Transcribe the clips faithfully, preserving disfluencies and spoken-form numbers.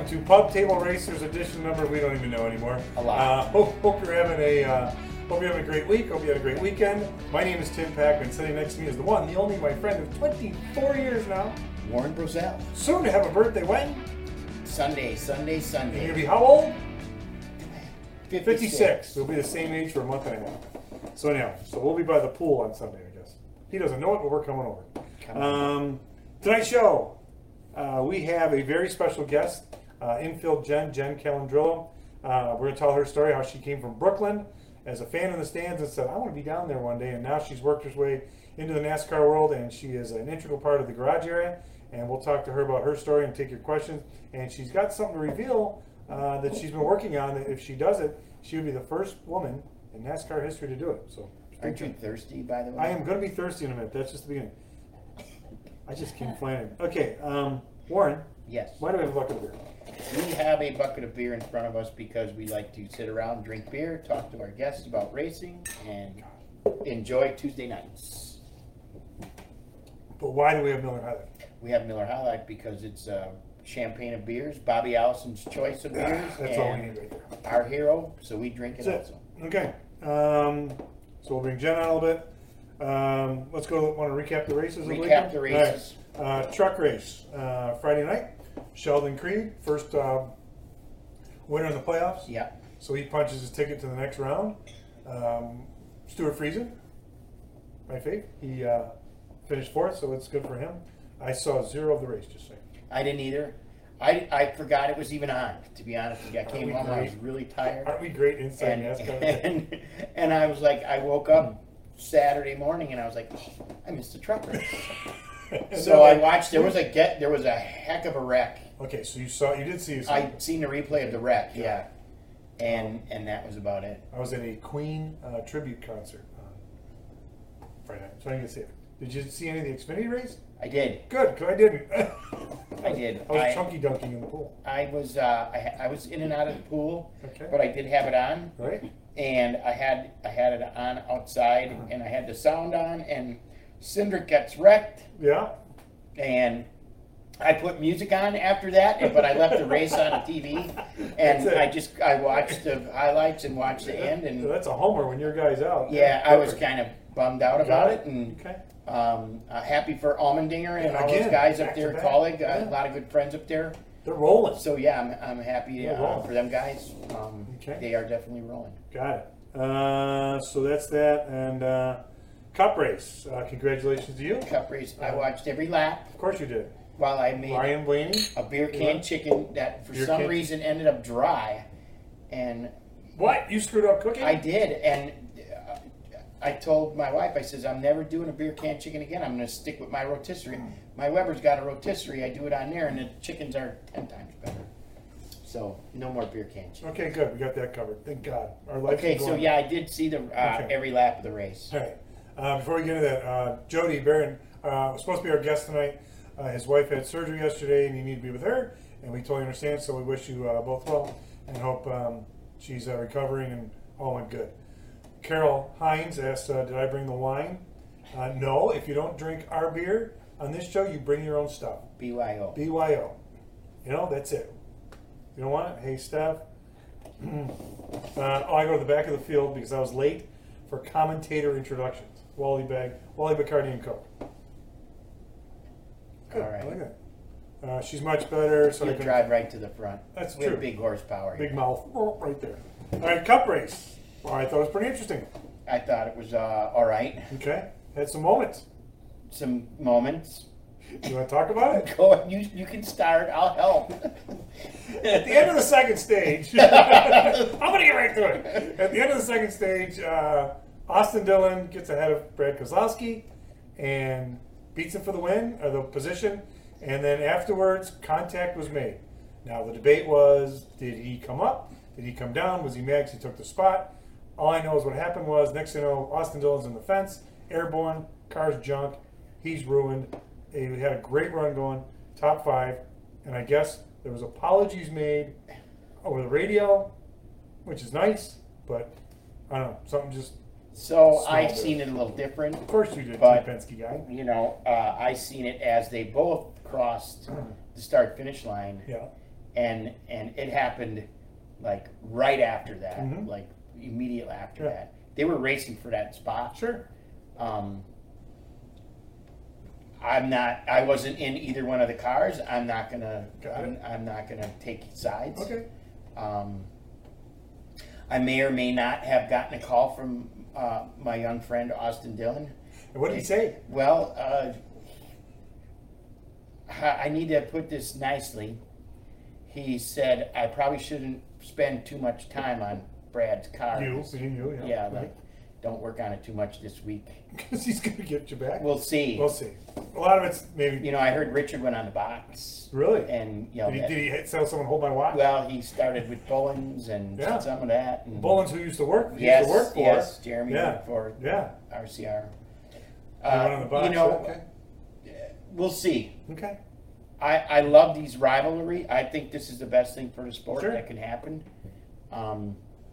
to Pub Table Racers edition number, we don't even know anymore. A lot. Uh, hope, hope you're having a uh, hope you're having a great week. Hope you had a great weekend. My name is Tim Packman. Sitting next to me is the one, the only, my friend of twenty-four years now, Warren Brozell. Soon to have a birthday. When? Sunday, Sunday, Sunday. You're gonna be how old? fifty-six. fifty-six. We'll be the same age for a month and a half. So anyhow, so we'll be by the pool on Sunday, I guess. He doesn't know it, but we're coming over. Come Um, tonight's show, uh, we have a very special guest, uh, infield Jen, Jen Calandrillo. Uh, we're going to tell her story, how she came from Brooklyn as a fan in the stands and said, I want to be down there one day. And now she's worked her way into the NASCAR world, and she is an integral part of the garage area. And we'll talk to her about her story and take your questions. And she's got something to reveal uh, that she's been working on, that if she does it, she would be the first woman in NASCAR history to do it. So, Aren't you thirsty, by the way? I am going to be thirsty in a minute. That's just the beginning. I just came flying in. Okay, um, Warren. Yes. Why do we have a bucket of beer? We have a bucket of beer in front of us because we like to sit around, drink beer, talk to our guests about racing, and enjoy Tuesday nights. But why do we have Miller High Life? We have Miller High Life because it's uh, champagne of beers, Bobby Allison's choice of beers, That's and all we need right there. our hero, so we drink it That's also. it. Okay. Um, so we'll bring Jen on a little bit. Um, let's go. Want to recap the races? of the Recap weekend? the races. All right. Uh, truck race uh, Friday night. Sheldon Creed, first uh, winner in the playoffs. Yeah. So he punches his ticket to the next round. Um, Stuart Friesen, my fave. He uh, finished fourth, so it's good for him. I saw zero of the race, just saying. I didn't either. I, I forgot it was even on, to be honest with you. I came we home, I great? was really tired. Aren't we great inside And, NASCAR? and, and I was like, I woke up Saturday morning and I was like, oh, I missed the truck race. So I watched, there was a get, there was a heck of a wreck. Okay, so you saw, you did see. I seen the replay of the wreck, yeah. And and that was about it. I was at a Queen uh, tribute concert on Friday night, so I didn't get to see it. Did you see any of the Xfinity race? I did. Good, because I didn't. I did. I was I- chunky dunking in the pool. I was uh, I, ha- I was in and out of the pool, Okay. but I did have it on. Right? And I had I had it on outside, and I had the sound on, and Cindric gets wrecked, Yeah. and I put music on after that, but I left the race on the T V, and That's it. I just I watched the highlights and watched the end, So and that's a homer when your guy's out. yeah, I was Perfect. kind of bummed out about it, and Okay. um, uh, happy for Almendinger and all Again, those guys up back to there, back. colleague, Yeah. uh, a lot of good friends up there. They're rolling. So yeah, I'm I'm happy They're uh, rolling. for them guys. Um, Okay. They are definitely rolling. Got it. Uh, so that's that. And uh, Cup race. Uh, congratulations to you. Cup race, I watched every lap Of course you did. while I made Ryan Blaney. a beer Yeah. can chicken that for Beer some can- reason ended up dry, and What? You screwed up cooking? I did, and uh, I told my wife, I says, I'm never doing a beer can chicken again. I'm going to stick with my rotisserie. My Weber's got a rotisserie. I do it on there, and the chickens are ten times better. So no more beer can chicken. Okay, good. We got that covered. Thank God. Our life's Okay, been so going. yeah, I did see the uh, Okay. every lap of the race. All right. Uh, before we get into that, uh, Jody Barron uh, was supposed to be our guest tonight. Uh, his wife had surgery yesterday, and he needed to be with her, and we totally understand. So we wish you uh, both well, and hope um, she's uh, recovering and all went good. Carol Hines asked, uh, "Did I bring the wine?" Uh, no. If you don't drink our beer on this show, you bring your own stuff. B Y O. B Y O. You know, that's it. You don't want it? Hey, Steph. uh, oh, I go to the back of the field because I was late for commentator introductions. Wally Bag, Wally Bacardi and Coke. Good. All right. I like that. Uh, she's much better. So I You can drive right to the front. That's We have true. big horsepower. Big mouth oh, right there. All right, cup race. Well, I thought it was pretty interesting. I thought it was uh, all right. Okay, had some moments. Some moments. You want to talk about it? Go. You you can start. I'll help. At the end of the second stage, I'm going to get right to it. At the end of the second stage, uh, Austin Dillon gets ahead of Brad Kozlowski and beats him for the win, or the position. And then afterwards, contact was made. Now, the debate was, did he come up? Did he come down? Was he mad because he took the spot? All I know is what happened was, next thing you know, Austin Dillon's in the fence, airborne, car's junk, he's ruined. He had a great run going, top five, and I guess there was apologies made over the radio, which is nice, but I don't know, something just, So Small I bit. seen it a little different. of course you did, But- you Penske guy. You know, uh, I seen it as they both crossed the start finish line, Yeah. and and it happened like right after that, Mhm. like immediately after Yeah. that. They were racing for that spot. Sure. Um, I'm not. I wasn't in either one of the cars. I'm not gonna. Got I'm, it. I'm not gonna take sides. Okay. Um, I may or may not have gotten a call from uh, my young friend Austin Dillon. And what did he say? Well, uh, I I need to put this nicely. He said I probably shouldn't spend too much time on Brad's car. You, seeing you, yeah. Yeah, like don't work on it too much this week. Because he's going to get you back. We'll see. We'll see. A lot of it's maybe. You know, I heard Richard went on the box. Really? And you know, Did he, that- did he hit- tell someone hold my watch? well, he started with Bullens and Yeah. some of that. And Bullens, who used to work, he yes, used to work for. yes, Jeremy Yeah. worked for Yeah. R C R. He went on the box. you know, okay. we'll see. Okay. I, I love these rivalry. I think this is the best thing for the sport Sure. that can happen. Um,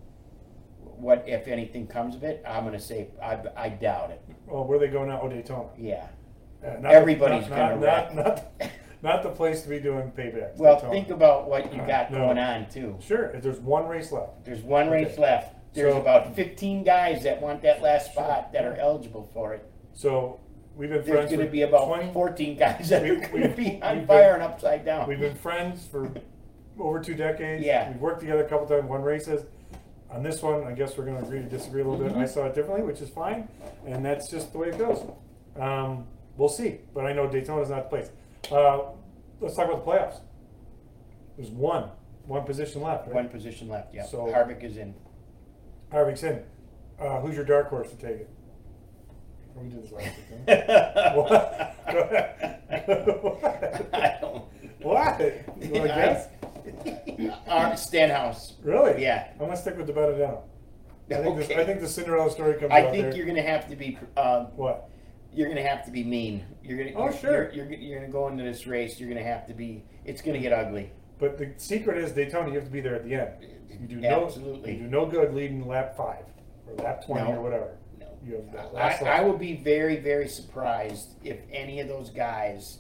what if anything comes of it? I'm going to say I, I doubt it. Well, where they go now? Oh, Daytona. Yeah. Uh, not Everybody's not, gonna not, wreck. not, not, not the place to be doing paybacks. Well, Daytona. think about what you got No. going on too. Sure, if there's one race left. There's one race Okay. left. There's So- about fifteen guys that want that last spot that are eligible for it. So we've been There's friends going to for be about twenty. fourteen guys that We- are going we- to be on we've fire been- and upside down. We've been friends for over two decades. Yeah. We've worked together a couple times, won races. On this one, I guess we're going to agree to disagree a little Mhm. bit. I saw it differently, which is fine, and that's just the way it goes. Um, we'll see, but I know Daytona's not the place. Uh, let's talk about the playoffs. There's one, one position left. Right? One position left. Yeah. So- Harvick is in. Harvick's in. Uh, who's your dark horse to take it? We did this last week. Didn't we? What? Go ahead. What? I don't. What? You want to guess? Uh, Stenhouse. Really? Yeah. I'm gonna stick with the Benedetto. I think, this, Okay. I think the Cinderella story comes I out think there. you're going to have to be. Uh, What? you're going to have to be mean. You're going to. Oh, you're, sure. You're, you're, you're going to go into this race. You're going to have to be. It's going to get ugly. But the secret is Daytona. You have to be there at the end. You do no. Absolutely. You do no good leading lap five or lap twenty No. or whatever. No. You have that I, last I lap. will be very, very surprised if any of those guys.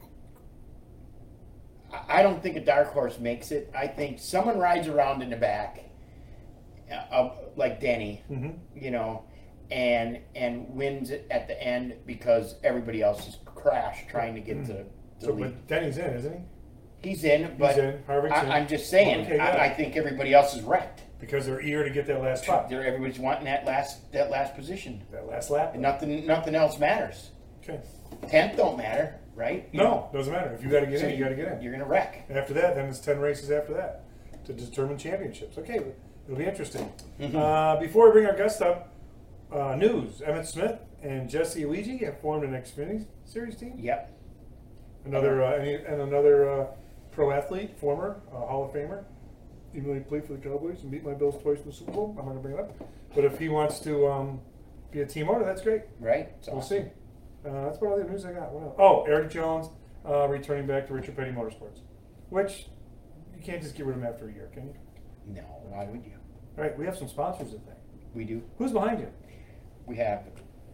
I- I don't think a dark horse makes it. I think someone rides around in the back, uh, of, like Denny, Mhm. you know, and and wins it at the end because everybody else has crashed trying to get to the So, lead. but Denny's in, isn't he? He's in, but in. Harvick's in. I, I'm just saying. Okay, good. I, I think everybody else is wrecked. Because they're eager to get that last spot, They're, everybody's wanting that last that last position, that last lap. and nothing nothing else matters. Okay. Tenth don't matter, right? You No, doesn't matter. If you got to get So in, you got to get in. You're gonna wreck. After that, then it's ten races after that to determine championships. Okay, it'll be interesting. Mhm. Uh, before we bring our guest up, uh, news: Emmett Smith and Jesse Luigi have formed an Xfinity Series team. Yep. Another uh, any, and another uh, pro athlete, former uh, Hall of Famer. Even though he played for the Cowboys and beat my Bills twice in the Super Bowl, I'm not gonna bring it up. But if he wants to um, be a team owner, that's great. Right. It's We'll awesome. see. Uh, that's about all the news I got. What else? Oh, Eric Jones uh, returning back to Richard Petty Motorsports, which you can't just get rid of him after a year, can you? No, why would you? All right, we have some sponsors in there. We do. Who's behind you? We have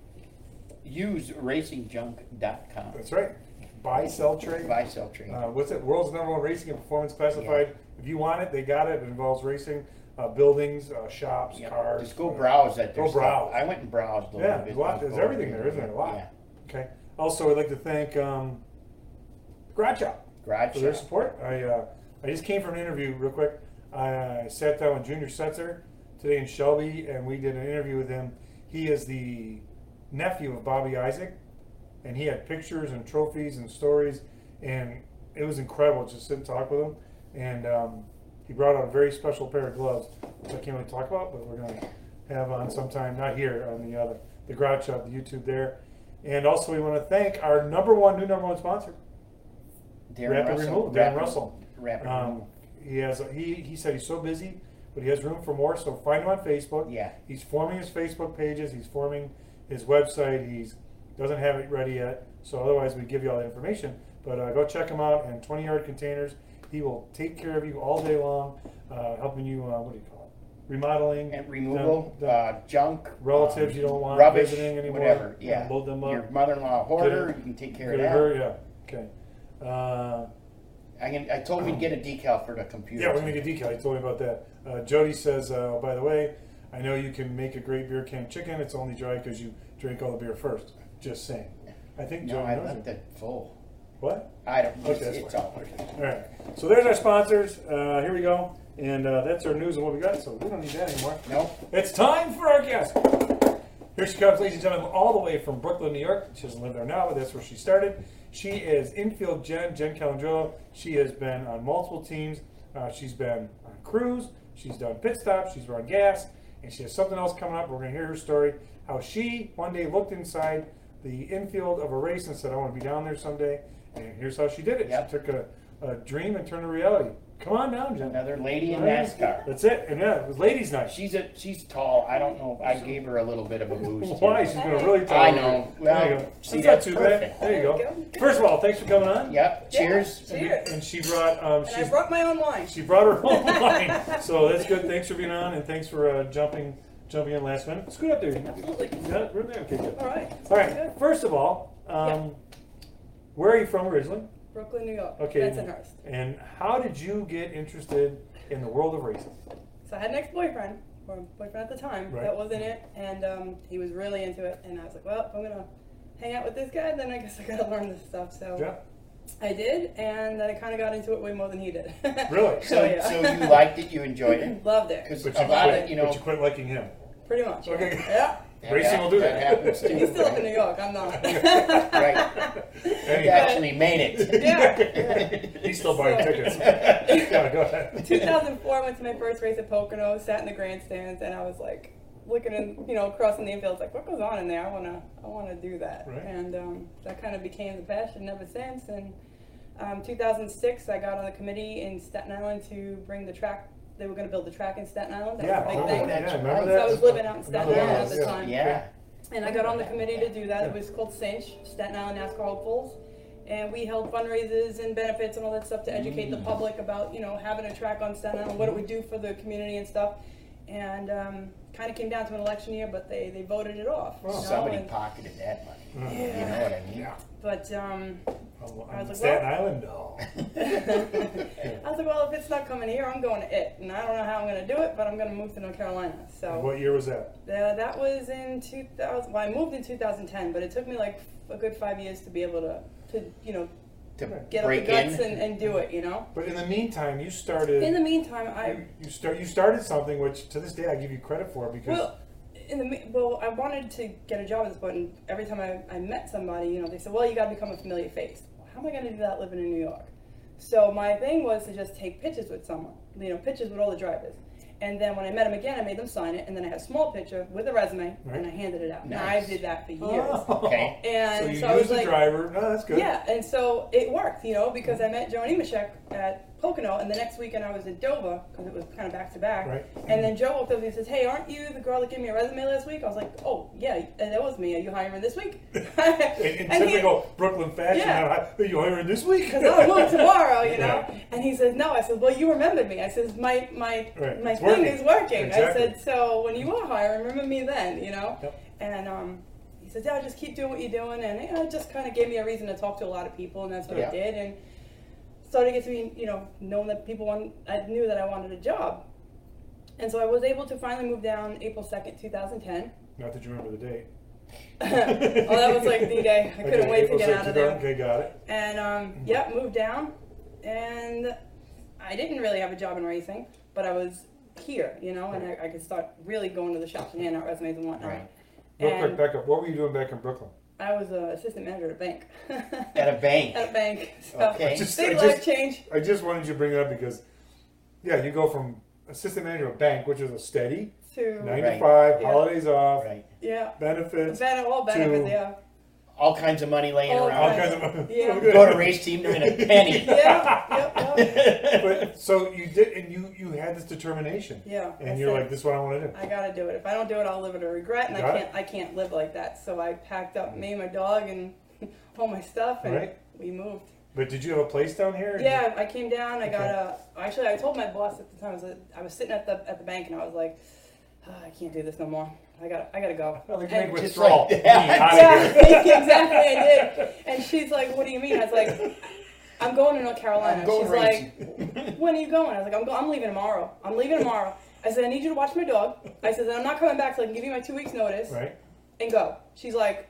use racing junk dot com. That's right. Buy, sell, trade. Buy, sell, trade. Uh, what's it? World's number one racing and performance classified. If you want it, they got it. It involves racing, uh, buildings, uh, shops, Yep. cars. Just go uh, browse at their Go stuff. browse. I went and browsed a little Yeah, bit. there's, a lot, there's before. everything there, isn't there? A lot. Yeah. Okay. Also, I'd like to thank um, Garage Shop Garage for their shop. support. I uh, I just came from an interview real quick. I sat down with Junior Setzer today in Shelby, and we did an interview with him. He is the nephew of Bobby Isaac, and he had pictures and trophies and stories, and it was incredible just to sit and talk with him. And um, he brought out a very special pair of gloves, which I can't really talk about, but we're going to have on sometime, not here, on the other, the Garage Shop, the YouTube there. And also, we want to thank our number one, new number one sponsor, Darren Rapid Russell. Removal, Darren Rapid- Russell. Rapid Um, Removal. he has he he said he's so busy, but he has room for more. So find him on Facebook. Yeah. He's forming his Facebook pages. He's forming his website. He's doesn't have it ready yet. So otherwise, we give you all the information. But uh, go check him out. And twenty yard containers. He will take care of you all day long, uh, helping you. Uh, what do you call it? Remodeling And removal, done- done. uh, junk, relatives um, you don't want rubbish, visiting anymore. whatever. Yeah, Load them up. Your mother-in-law hoarder, Get it- you can take care Good of at that. her, yeah. Okay. Uh, I can. I told him we'd get a decal for the computer. Yeah, we're gonna get decal. You told me about that. Uh, Jody says, uh, by the way, I know you can make a great beer can chicken. It's only dry because you drink all the beer first. Just saying. I think No, Jody I knows left it. it full. What? I don't. Okay, It's, that's it's fine. all. All right. So there's our sponsors. Uh, here we go. And uh, that's our news and what we got. So we don't need that anymore. No. It's time for our guest. Here she comes, ladies and gentlemen, all the way from Brooklyn, New York. She doesn't live there now, but that's where she started. She is infield Jen, Jen Calandrillo. She has been on multiple teams. Uh, she's been on crews. She's done pit stops. She's run gas. And she has something else coming up. We're going to hear her story. How she one day looked inside the infield of a race and said, I want to be down there someday. And here's how she did it. Yep. She took a, a dream and turned it reality. Come on down, Jen. Another lady in Right. NASCAR. That's it. And yeah, it was ladies' night. She's a. She's tall. I don't know. I gave her a little bit of a boost. Why? here. She's going to really tell I you. know. There you Well, go. see, That's not that's too perfect. bad. There you There go. you go. First of all, thanks for coming on. Yep. Yeah, Cheers. cheers. And she brought um, And she's, I brought my own wine. she brought her own wine, so that's good. Thanks for being on, and thanks for uh, jumping jumping in last minute. Scoot up there. Absolutely. You got it? We're there. Okay, good. All right. All right. Good. First of all, um, where are you from originally? Brooklyn, New York. Okay. Bensonhurst. And how did you get interested in the world of racing? So I had an ex-boyfriend, or boyfriend at the time, Right. that was in it, and um, he was really into it. And I was like, well, if I'm gonna hang out with this guy, then I guess I gotta learn this stuff. So Yeah. I did, and then I kind of got into it way more than he did. Really? So, Oh, yeah. so you liked it? You enjoyed it? Loved it. Because But a you lot quit. of you know. But you quit liking him. Pretty much. yeah. Okay. Yeah. that Racing hap- will do that. happens too. He's still up in New York. I'm not. Right. He Anyhow, actually made it. yeah. he's still buying So- tickets. Yeah, go ahead. two thousand four, I went to my first race at Pocono, sat in the grandstands, and I was like looking in, you know, crossing the infield, like, what goes on in there? I wanna, I wanna do that. Right. And um, that kind of became the passion ever since. And um, two thousand six, I got on the committee in Staten Island to bring the track. They were gonna build the track in Staten Island. That Yeah, was a big oh, thing. yeah, That's remember right. that? So I was living out in Staten Remember Island that? at the Yeah. time. Yeah. And I got on the committee to do that. It was called Cinch, Staten Island NASCAR Hopefuls. And we held fundraisers and benefits and all that stuff to educate the public about, you know, having a track on Staten Island, what it would do for the community and stuff. And um, kind of came down to an election year, but they, they voted it off. you know, Somebody and- pocketed that money. Mm. You know what I mean? Yeah. But um, On, I on was like, Staten well- Island? No. I was like, well, if it's not coming here, I'm going to it. And I don't know how I'm going to do it, but I'm going to move to North Carolina. And So what year was that? uh, that was in two thousand. Well, I moved in two thousand ten, but it took me like a good five years to be able to, to you know, To get up the break guts in. and, and do it, you know. But in the meantime, you started. In the meantime, I you, you start. You started something which, to this day, I give you credit for because. well, in the me- well, I wanted to get a job at this point, and every time I, I met somebody, you know, they said, "Well, you got to become a familiar face." Well, how am I going to do that living in New York? So my thing was to just take pictures with someone, you know, pictures with all the drivers. And then when I met them again, I made them sign it, and then I had a small picture with a resume, Right. and I handed it out. And Nice. I did that for years. Oh. Okay. And So you so I was used the like, driver. No, that's good. yeah, and so it worked, you know, because I met Joan Imashek at Pocono, and the next weekend I was in Dover, because it was kind of back to back. Right. And then Joe walked up to me and says, "Hey, aren't you the girl that gave me a resume last week?" I was like, "Oh, yeah, and that was me. Are you hiring this week?" In, in And he- typical Brooklyn fashion, Yeah. are you hiring this week? Because I'll move tomorrow, you know. Right. And he says, "No." I said, "Well, you remembered me." I says, "My my Right. my It's thing working. is working." Exactly. I said, "So when you are hiring, remember me then, you know." Yep. And um, he says, "Yeah, just keep doing what you're doing," and you know, it just kind of gave me a reason to talk to a lot of people, and that's what Yeah. I did, and started to get to be, you know, knowing that people want. I knew that I wanted a job, and so I was able to finally move down April second, two thousand ten. Not that you remember the date. Oh, that was like the day. I couldn't Okay, wait to April get second, out of there. Okay, got it. And um, yep, moved down, and I didn't really have a job in racing, but I was here, you know, and I, I could start really going to the shops and handing out resumes and whatnot. Right. Real quick, And back up. What were you doing back in Brooklyn? I was an assistant manager at a bank. At a bank. At a bank. So Okay. I just, big I life just, change. I just wanted you to bring it up because, yeah, you go from assistant manager of a bank, which is a steady To nine to five, Yeah. holidays off, Right. yeah, benefits, ben- all benefits. to- Yeah, All kinds of money laying All all around. kinds of. Yeah. Oh, good. Go to race team, they're in a penny. yeah, yep, yep. But so you did, and you you had this determination, Yeah. I and you're said, like, this is what I want to do. I gotta do it. If I don't do it, I'll live in a regret, and Got I it. can't. I can't live like that. So I packed up me, my dog, and all my stuff, and Right. we moved. But did you have a place down here? or Yeah, I came down. I got Okay. a. Actually, I told my boss at the time. I was, I was sitting at the at the bank, and I was like, "Ah, I can't do this no more. I got I gotta go. Well, like you And- make with just straw. like that. Me, outta here. yeah, exactly. I did. And she's like, "What do you mean?" I was like, I'm going to North Carolina. I'm going She's racing. like, when are you going? I was like, I'm, go- I'm leaving tomorrow. I'm leaving tomorrow. I said, I need you to watch my dog. I said, I'm not coming back till I can give you my two weeks notice Right. and go. She's like,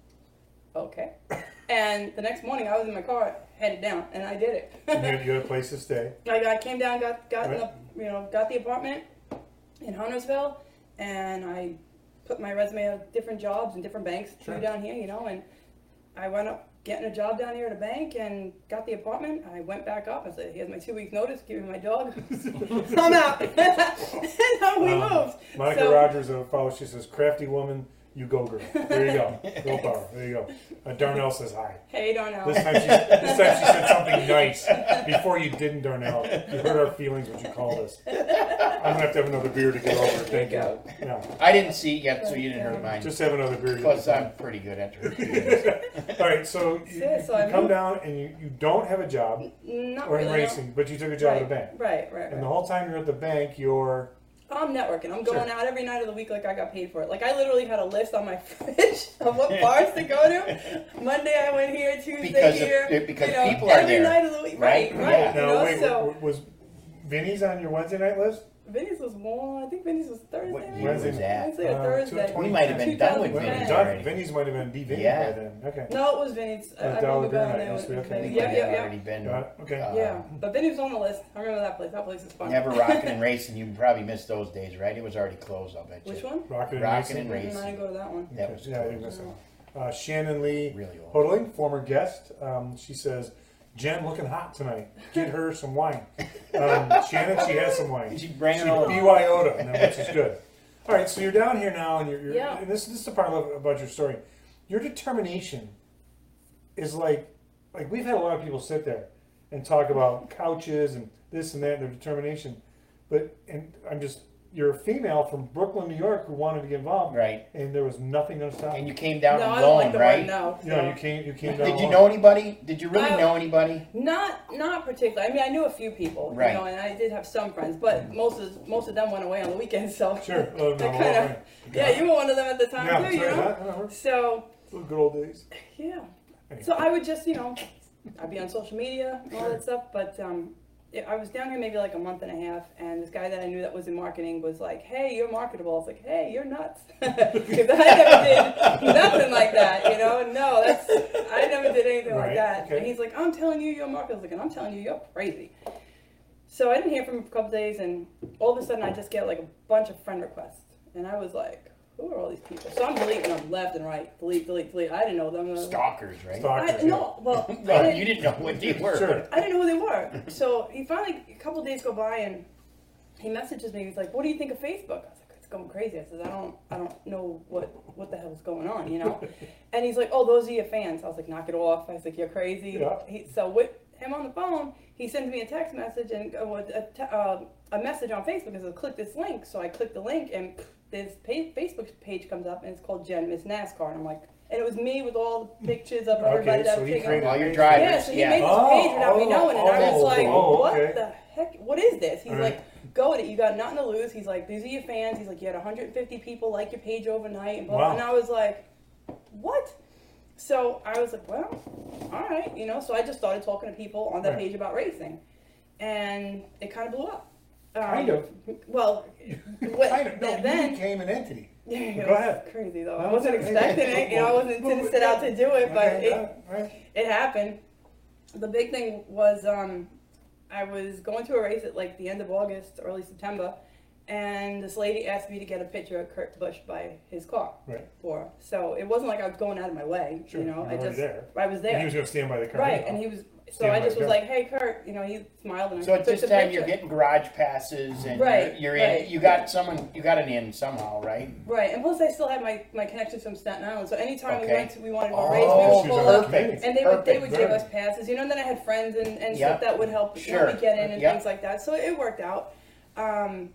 okay. And the next morning I was in my car headed down and I did it. You had, you had a place to stay. I, I came down, got got in Right. the, you know, got the apartment in Huntersville, and I put my resume at different jobs and different banks Sure. through down here, you know, and I wound up getting a job down here at a bank and got the apartment. I went back up. I said, here's my two weeks notice. Give me my dog. I'm out. And now we Um, moved. Monica So- Rogers of follow. She says, "Crafty woman, you go girl." There you go. Girl power. There you go. Uh, Darnell says hi. Hey, Darnell. This time she this time she said something nice before you didn't, Darnell. You hurt our feelings when you called us. I'm gonna have to have another beer to get over it. Thank you. There Yeah, I didn't see it yet, so you didn't hurt mine. just have another beer. to Plus, get I'm pretty good at it. All right, so you, Yeah, so you I come moved. down and you, you don't have a job Not or in really, no. racing, but you took a job right, at a bank. Right, right, And right. the whole time you're at the bank, you're I'm networking. I'm Sure. going out every night of the week like I got paid for it. Like I literally had a list on my fridge of what bars to go to. Monday I went here, Tuesday Because of- here. because you know, people are every there, night of the week. Right, right? right. Yeah. You now. know, Wait, so w- was Vinny's on your Wednesday night list? Vinny's was one. I think Vinny's was Thursday. What maybe? year was Wednesday. that? Wednesday or Uh, Thursday. two We might have been done with Well, Vinny's Yeah. done. already. Vinny's might have been be Vinny Yeah. by then. Okay. No, it was Vinny's. I, Uh, I Dollar remember Beer going Night there must with be okay. Vinny. We Yeah, might yeah, have yeah. already been. Uh, okay. uh, Yeah, but Vinny was on the list. I remember that place. That place is fun. Never rocking and racing. You probably missed those days, right? It was already closed. I'll bet you. Which one? Rockin' and Rockin' Racing. and Mm, I Racing. didn't go to that one. That was Yeah, I think closed. that's it. Uh, Shannon Lee Really old. Hodling, former guest. Um, she says, "Jen looking hot tonight. Get her some wine." Um, Shannon, she has some wine. She bring She it on. B Y O to, which is good. All right, so you're down here now, and you're, you're Yeah. and this, this is the part I love about your story. Your determination is like, like we've had a lot of people sit there and talk about couches and this and that, and their determination. But and I'm just, you're a female from Brooklyn, New York, who wanted to get involved, Right. and there was nothing going to stop And you. you came down No, I don't alone, like the right? word no. You know, you came, you came down. Did you alone. know anybody? Did you really I- know anybody? Not not particularly. I mean, I knew a few people, Right. you know, and I did have some friends, but most of most of them went away on the weekends. So Sure. Oh, no, They're all kinda- right. yeah, you were one of them at the time Yeah, too, that's you right. know. I remember. So Those good old days. yeah, Anyway. so I would just, you know, I'd be on social media and all that stuff, but um, it, I was down here maybe like a month and a half, and this guy that I knew that was in marketing was like, "Hey, you're marketable." I was like, "Hey, you're nuts," because I never did nothing like that, you know. No, that's I never did anything Right, like that. okay. And he's like, "I'm telling you, you're marketable." I was like, "And I'm telling you, you're crazy." So I didn't hear from him for a couple days, and all of a sudden I just get like a bunch of friend requests, and I was like, "Who are all these people?" So I'm deleting them left and right, delete, delete, delete. I didn't know them. Stalkers, right? Stalkers. I, no, well, I Well, didn't, you didn't know what they were. Sure. I didn't know who they were. So he finally, a couple days go by, and he messages me. He's like, "What do you think of Facebook?" I was like, "It's going crazy." I said, "I don't, I don't know what, what the hell is going on, you know." And he's like, "Oh, those are your fans." I was like, "Knock it off." I was like, "You're crazy." Yeah. He, so with him on the phone, he sends me a text message and uh, a, te- uh, a message on Facebook and says, "Click this link." So I click the link, and this page, Facebook page comes up, and it's called Jen Miss NASCAR. And I'm like, and it was me with all the pictures of everybody Okay, that so was he taking. created All a your page. drivers. Yeah, so he yeah. made this Oh, page without me oh, knowing, and I was oh, like, oh, "What okay. the heck? What is this?" He's All right. like, "Go with it. You got nothing to lose." He's like, "These are your fans." He's like, "You had one hundred fifty people like your page overnight," and blah, blah. Wow. And I was like, "What?" So I was like, "Well, all right," you know. So I just started talking to people on that Right. page about racing, and it kind of blew up. Um, Kind of. Well, what, Kind of. No, you then became an entity. yeah, it Go was ahead. crazy though. No, I wasn't it's okay. expecting it. You know, I wasn't Well, didn't set out to do it, but Okay, it, yeah, right. it happened. The big thing was um, I was going to a race at like the end of August, early September, and this lady asked me to get a picture of Kurt Busch by his car Right. for her. So it wasn't like I was going out of my way. Sure, You know, you were I already just there. I was And there. he was going to stand by the car. Right, and he was. So Stand I by just the was car. like, "Hey, Kurt," you know, he smiled and I So at took this the time, picture. you're getting garage passes, and Right, you're, you're in. right. You got someone. You got an in somehow, right? Right, and plus I still had my, my connections from Staten Island. So anytime we Okay. went to, we wanted to Oh, race, we she would was pull a up. perfect. And they would they Perfect. would give Good. us passes, you know. And then I had friends and, and Yeah. stuff that would help, Sure. help me get in and Yeah. things like that. So it worked out. Um,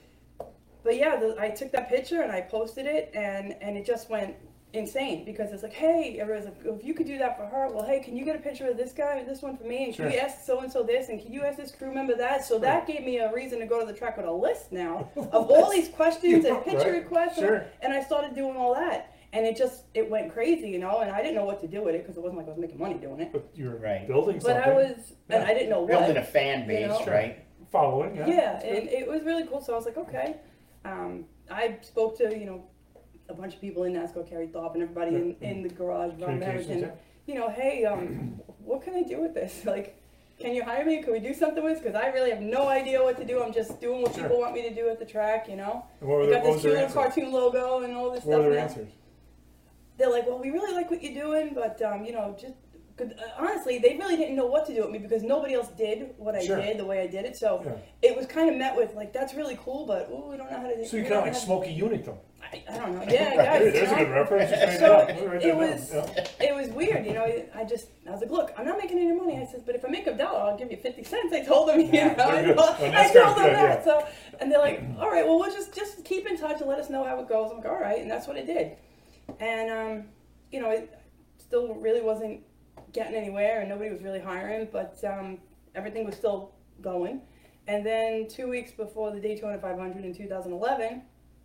but yeah, the, I took that picture and I posted it, and, and it just went insane because it's like, hey, everyone's like, if you could do that for her, well, hey, can you get a picture of this guy and this one for me? And can Sure. you ask so and so this? And can you ask this crew member that? So that gave me a reason to go to the track with a list now of all these questions and picture Right. requests. Sure. And I started doing all that. And it just, it went crazy, you know, and I didn't know what to do with it because it wasn't like I was making money doing it. But you're Right. building But something. I was, and Yeah. I didn't know what. Building a fan base, You know? right? Following, yeah. Yeah, and it was really cool. So I was like, okay. Um, I spoke to, you know, a bunch of people in NASCAR, Carrie Thorpe, and everybody in, in the garage around Communications, Meriden. You know, hey, um, what can I do with this? Like, can you hire me? Can we do something with this? Because I really have no idea what to do. I'm just doing what Sure. people want me to do at the track, you know? And what were I the, got what this was cute their little answer? cartoon logo and all this What stuff. were their now. answers? They're like, well, we really like what you're doing, but, um, you know, just, cause, uh, honestly, they really didn't know what to do with me because nobody else did what I Sure. did the way I did it. So Yeah. it was kind of met with, like, that's really cool, but, ooh, we don't know how to do So you we kind of don't like have- Smokey Unington. I, I don't know. Yeah, Right. guys. Hey, there's you a know? good reference. Just made So, that up. Write that it down. was- Yeah. It was weird, you know. I just, I was like, look, I'm not making any money. I said, but if I make a dollar, I'll give you fifty cents. I told them, you Yeah, know. very I good. told, Well, I that's told good, them that. yeah. So, and they're like, all right, well, we'll just, just keep in touch and let us know how it goes. I'm like, all right, and that's what I did. And, um, you know, it still really wasn't getting anywhere, and nobody was really hiring, but um, everything was still going. And then two weeks before the Daytona five hundred in two thousand eleven,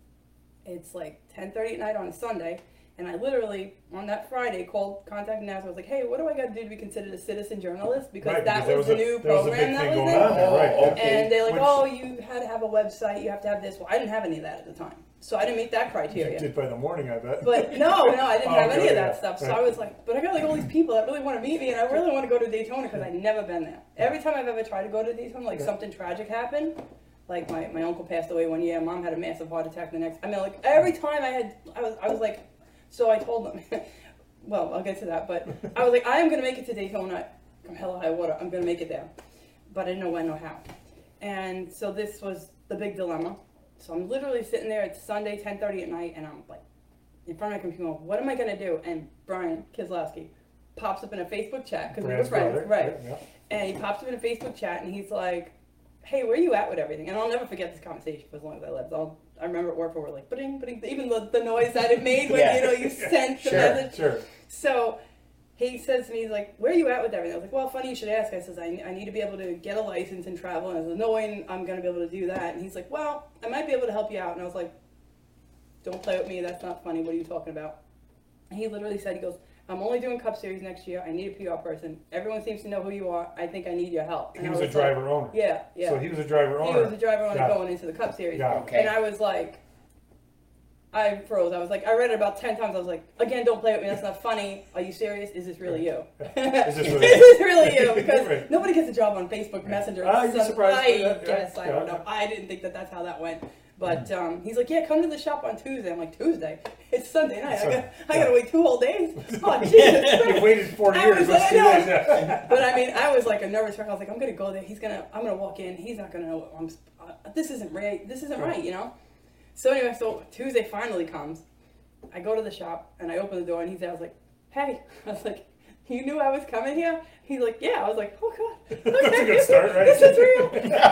it's like ten thirty at night on a Sunday, and I literally, on that Friday, called, contacted NASA. I was like, hey, what do I got to do to be considered a citizen journalist? Because Right, that because was there the was a- new there was a program big that thing was going there. on there, right, Oh, yeah. okay. And they're like, Which- oh, you had to have a website, you have to have this. Well, I didn't have any of that at the time. So I didn't meet that You criteria. did by the morning, I bet. But no, no, I didn't Oh, have any okay, of that yeah, stuff. So right. I was like, but I got like all these people that really want to meet me, and I really want to go to Daytona because I'd never been there. Every time I've ever tried to go to Daytona, like Yeah. something tragic happened. Like my, my uncle passed away one year, mom had a massive heart attack the next. I mean, like every time I had, I was, I was like, so I told them. Well, I'll get to that, but I was like, I am gonna make it to Daytona, from hell or high water. I'm gonna make it there, but I didn't know when or how. And so this was the big dilemma. So I'm literally sitting there. It's Sunday, ten thirty at night, and I'm like in front of my computer. Going, what am I gonna do? And Brian Kieslowski pops up in a Facebook chat because we were Brad's friends, brother, right? Yeah. And he pops up in a Facebook chat, and he's like, "Hey, where you at with everything?" And I'll never forget this conversation for as long as I live. I'll, I remember at work where we're like, "Ba-ding, ba-ding," even the, the noise that it made when Yeah. you know you sent the Sure. message. Sure. So he says to me, he's like, where are you at with everything? I was like, well, funny you should ask. I says, I, I need to be able to get a license and travel. And I said, no way I'm going to be able to do that. And he's like, well, I might be able to help you out. And I was like, don't play with me. That's not funny. What are you talking about? And he literally said, he goes, I'm only doing Cup Series next year. I need a P R person. Everyone seems to know who you are. I think I need your help. And He I was a like, driver owner. yeah, yeah. So he was a driver He owner. was a driver owner Got it. going into the Cup Series. Got it. Okay. And I was like, I froze. I was like, I read it about ten times. I was like, again, don't play with me. That's not funny. Are you serious? Is this really you? Is this Is really- this really you? Because Right. nobody gets a job on Facebook Messenger. Ah, you'd be So surprised I by that, yeah, guess. I yeah. don't know. I didn't think that that's how that went. But um, he's like, yeah, come to the shop on Tuesday. I'm like, Tuesday? It's Sunday night. I Sunday, got, I yeah. got to wait two whole days. Oh, Jesus You Christ. waited four I years. was Let's like, do I know. this. Yeah. But I mean, I was like a nervous wreck. I was like, I'm gonna go there. He's gonna, I'm gonna walk in. He's not gonna know. What I'm. Uh, this isn't right. This isn't right. You know. So anyway, so Tuesday finally comes. I go to the shop and I open the door and he's there. I was like, hey. I was like, you knew I was coming here? He's like, yeah. I was like, oh god. Okay. That's a good start, right? This is real.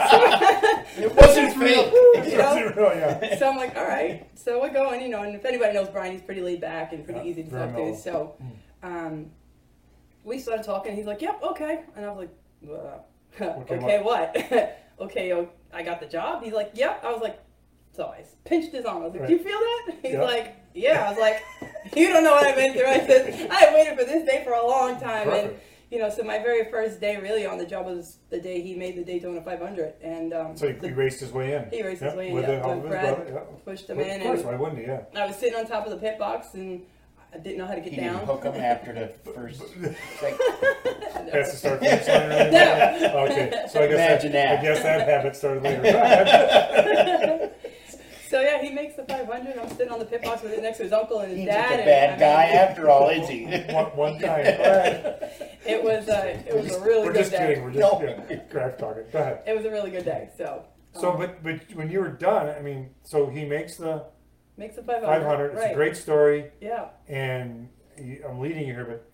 It wasn't fake. You know? That's real, yeah. So I'm like, all right. So we're going, you know, and if anybody knows Brian, he's pretty laid back and pretty Yeah, easy to very talk to. mellow. So um, we started talking. He's like, yep, okay. And I was like, uh, Okay, okay, what? okay, oh, I got the job. He's like, yep. I was like, so I pinched his arm. I was like, Right. do you feel that? He's Yeah. like, yeah. I was like, you don't know what I've been through. I said, I have waited for this day for a long time. And, Perfect. you know, so my very first day really on the job was the day he made the Daytona five hundred. And um, So he, the- he raced his way in. he raced yeah, his way in, with yeah, the help with of his Brad. brother. Yeah. pushed him Well, in. of course, And why wouldn't he? Yeah. I was sitting on top of the pit box and I didn't know how to get He down. didn't hook him after the first. It's like, That's the start finish line. Right No. there? Okay, so I guess Imagine that, that. I guess that habit started later. Go ahead. So yeah, he makes the five hundred. I'm sitting on the pit box with it next to his uncle and his he's dad. such a and, bad I mean, guy after all, is he? one, one time. Go ahead. It was uh, it was a really We're good just day. kidding. We're just No. yeah, crap talking. Go ahead. It was a really good day. So So, um, but but when you were done, I mean, so he makes the makes the five hundred. five hundred. It's Right. a great story, Yeah, and he, I'm leading you here, but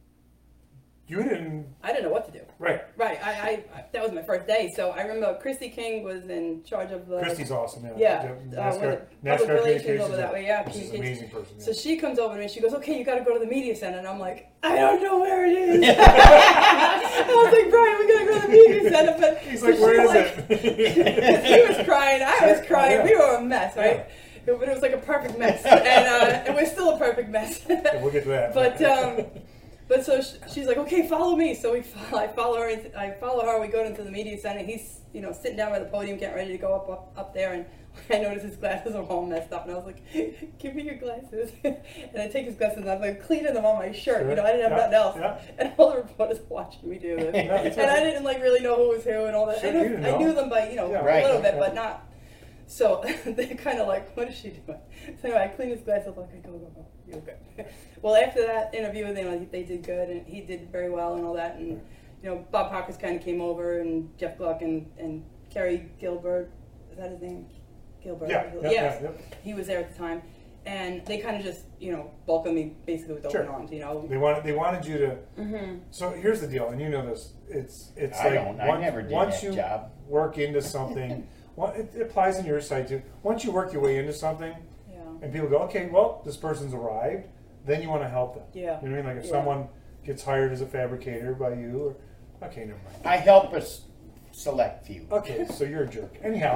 you didn't. I didn't know what to do. Right. Right. I, I, I that was my first day. So I remember Christy King was in charge of the Christy's awesome. Yeah. yeah, The uh, was NASCAR, it NASCAR public relations communications. over that way. Yeah, She's an communications. amazing person. Yeah. So she comes over to me and she goes, okay, you got to go to the media center. And I'm like, I don't know where it is. I was like, Brian, we got to go to the media center. But He's so like, she where is like- it? he was crying. I was crying. Yeah. We were a mess, right? but it was like a perfect mess, and uh, and we're still a perfect mess. We'll get to that. But um, but so sh- she's like, okay, follow me. So we follow, I follow her. into- I follow her. We go into the media center. He's you know sitting down by the podium, getting ready to go up up, up there, and I noticed his glasses are all messed up, and I was like, give me your glasses. And I take his glasses, and I'm like cleaning them on my shirt. Sure. You know, I didn't have Yeah. nothing else. Yeah. And all the reporters watching me do this, Yeah, it's and all I right. didn't like really know who was who and all that. Sure, I, knew, you didn't I know. knew them by you know Yeah. a Right. little bit, Yeah. but not. So they're kind of like, what is she doing? So anyway, I clean his glasses. I'm like, okay, go, go, go. You're good. Well, after that interview with him, they did good, and he did very well and all that. And, you know, Bob Hawkins kind of came over, and Jeff Gluck and, and Kerry Gilbert, is that his name? Gilbert. Yeah, yeah, Yes. yeah, yeah. He was there at the time. And they kind of just, you know, welcomed me basically with open Sure. arms, you know. They wanted they wanted you to. Mm-hmm. So here's the deal, and you know this. It's it's I like don't. I once, never did once that you job. work into something, well, it, it applies on your side too. Once you work your way into something, Yeah. and people go, okay, well, this person's arrived, then you want to help them. Yeah. You know what I mean? Like if Yeah. someone gets hired as a fabricator by you, or okay, never mind. I help us select few. Okay, so you're a jerk. Anyhow.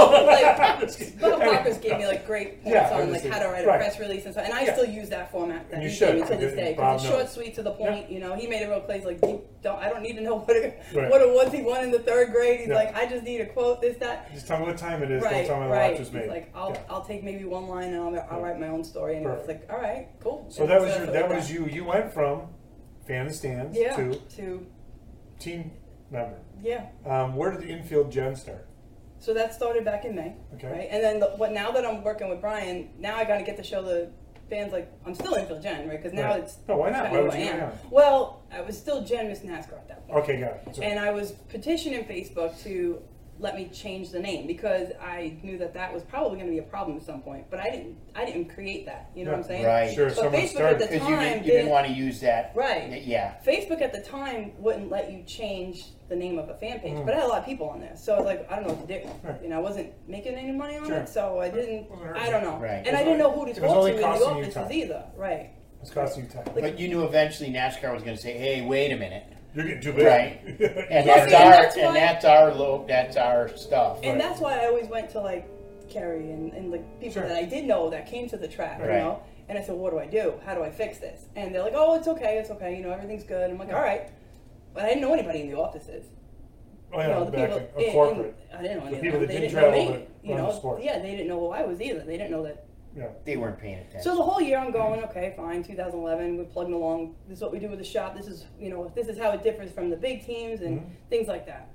like, Just kidding. Bob Anyway. Hawkers gave me like great points Yeah, I on like understand. how to write a Right. press release and stuff, and I Yeah. still use that format that And you he should, gave me to this because day Bob because it's short, knows. sweet, to the point. You know, he made it real clear. He's like, you don't, I don't need to know what it, Right. what it was he won in the third grade. He's Yeah. like, I just need a quote, this, that. Just tell me what time it is. Right, Don't tell me the right. watch was He's made. like, I'll, Yeah. I'll take maybe one line and I'll, I'll Yeah. write my own story. And it was Perfect. like, all right, cool. So And that was so your, that's what that we was got. you. You went from fan in the stands Yeah. to To team member. yeah. Um, where did the infield gen start? So that started back in May. Okay. Right. And then the, what? Now that I'm working with Brian, now I got to get to show the fans like I'm still infield gen, right? Because now Right. it's No, why not? kinda Why who would I you go am. down? Well, I was still Gen Miss NASCAR at that point. Okay, got it. So- And I was petitioning Facebook to let me change the name because I knew that that was probably going to be a problem at some point. But I didn't. I didn't create that. You know what I'm saying? Right. Sure, But someone Facebook started. at the Because you, time didn't, you didn't didn't- want to use that. Right. Yeah. Facebook at the time wouldn't let you change the name of a fan page, Mm. but I had a lot of people on there, so I was like, I don't know what to do. Right. You know, I wasn't making any money on Sure. it, so I didn't. Wasn't hurting I don't know, Right. and It was I didn't know who only- to it was talk only to in the costing you offices time. either. Right. It's costing you time. But you knew eventually NASCAR was going to say, "Hey, wait a minute," You're getting too big. right? And Well, that's see, and our that's and why- that's our low. That's our stuff. And Right. that's why I always went to like Kerry and, and like people Sure. that I did know that came to the track, you Right. know. And I said, what do I do? How do I fix this? And they're like, oh, it's okay, it's okay, you know, everything's good. I'm like, all right, but I didn't know anybody in the offices. Oh yeah, You know, the back people, in, a in- corporate. in- I didn't know The any of people them. that They didn't didn't know travel me. to You run know, the sport. yeah, they didn't know who I was either. They didn't know that. Yeah. They weren't paying attention. So the whole year I'm going, okay, fine, two thousand eleven, we're plugging along. This is what we do with the shop. This is, you know, this is how it differs from the big teams and Mhm. things like that.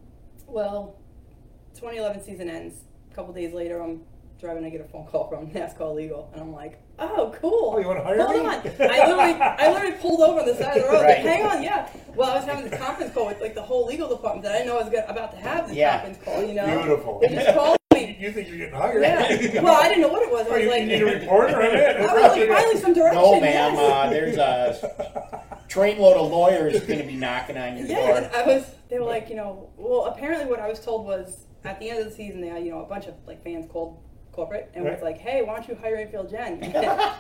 Well, twenty eleven season ends. A couple days later, I'm driving. I get a phone call from NASCAR Legal, and I'm like, oh, cool. Oh, you wanna hire Hold me? on. I literally, I literally pulled over on the side of the road. Right. Like, hang on, yeah. Well, I was having this conference call with like the whole legal department that I didn't know I was gonna, about to have this Yeah. conference call. You know, Beautiful. They just called me. You think you're getting hired? Yeah. Well, I didn't know what it was. I Oh, was you, like, you need a reporter on it? I was like, finally some direction. No, ma'am. yes. Uh, there's a trainload of lawyers going to be knocking on your Yeah, and door. I was. They were like, you know, well, apparently what I was told was at the end of the season, they had, you know, a bunch of like fans called corporate and was Right. like, hey, why don't you hire infield gen? and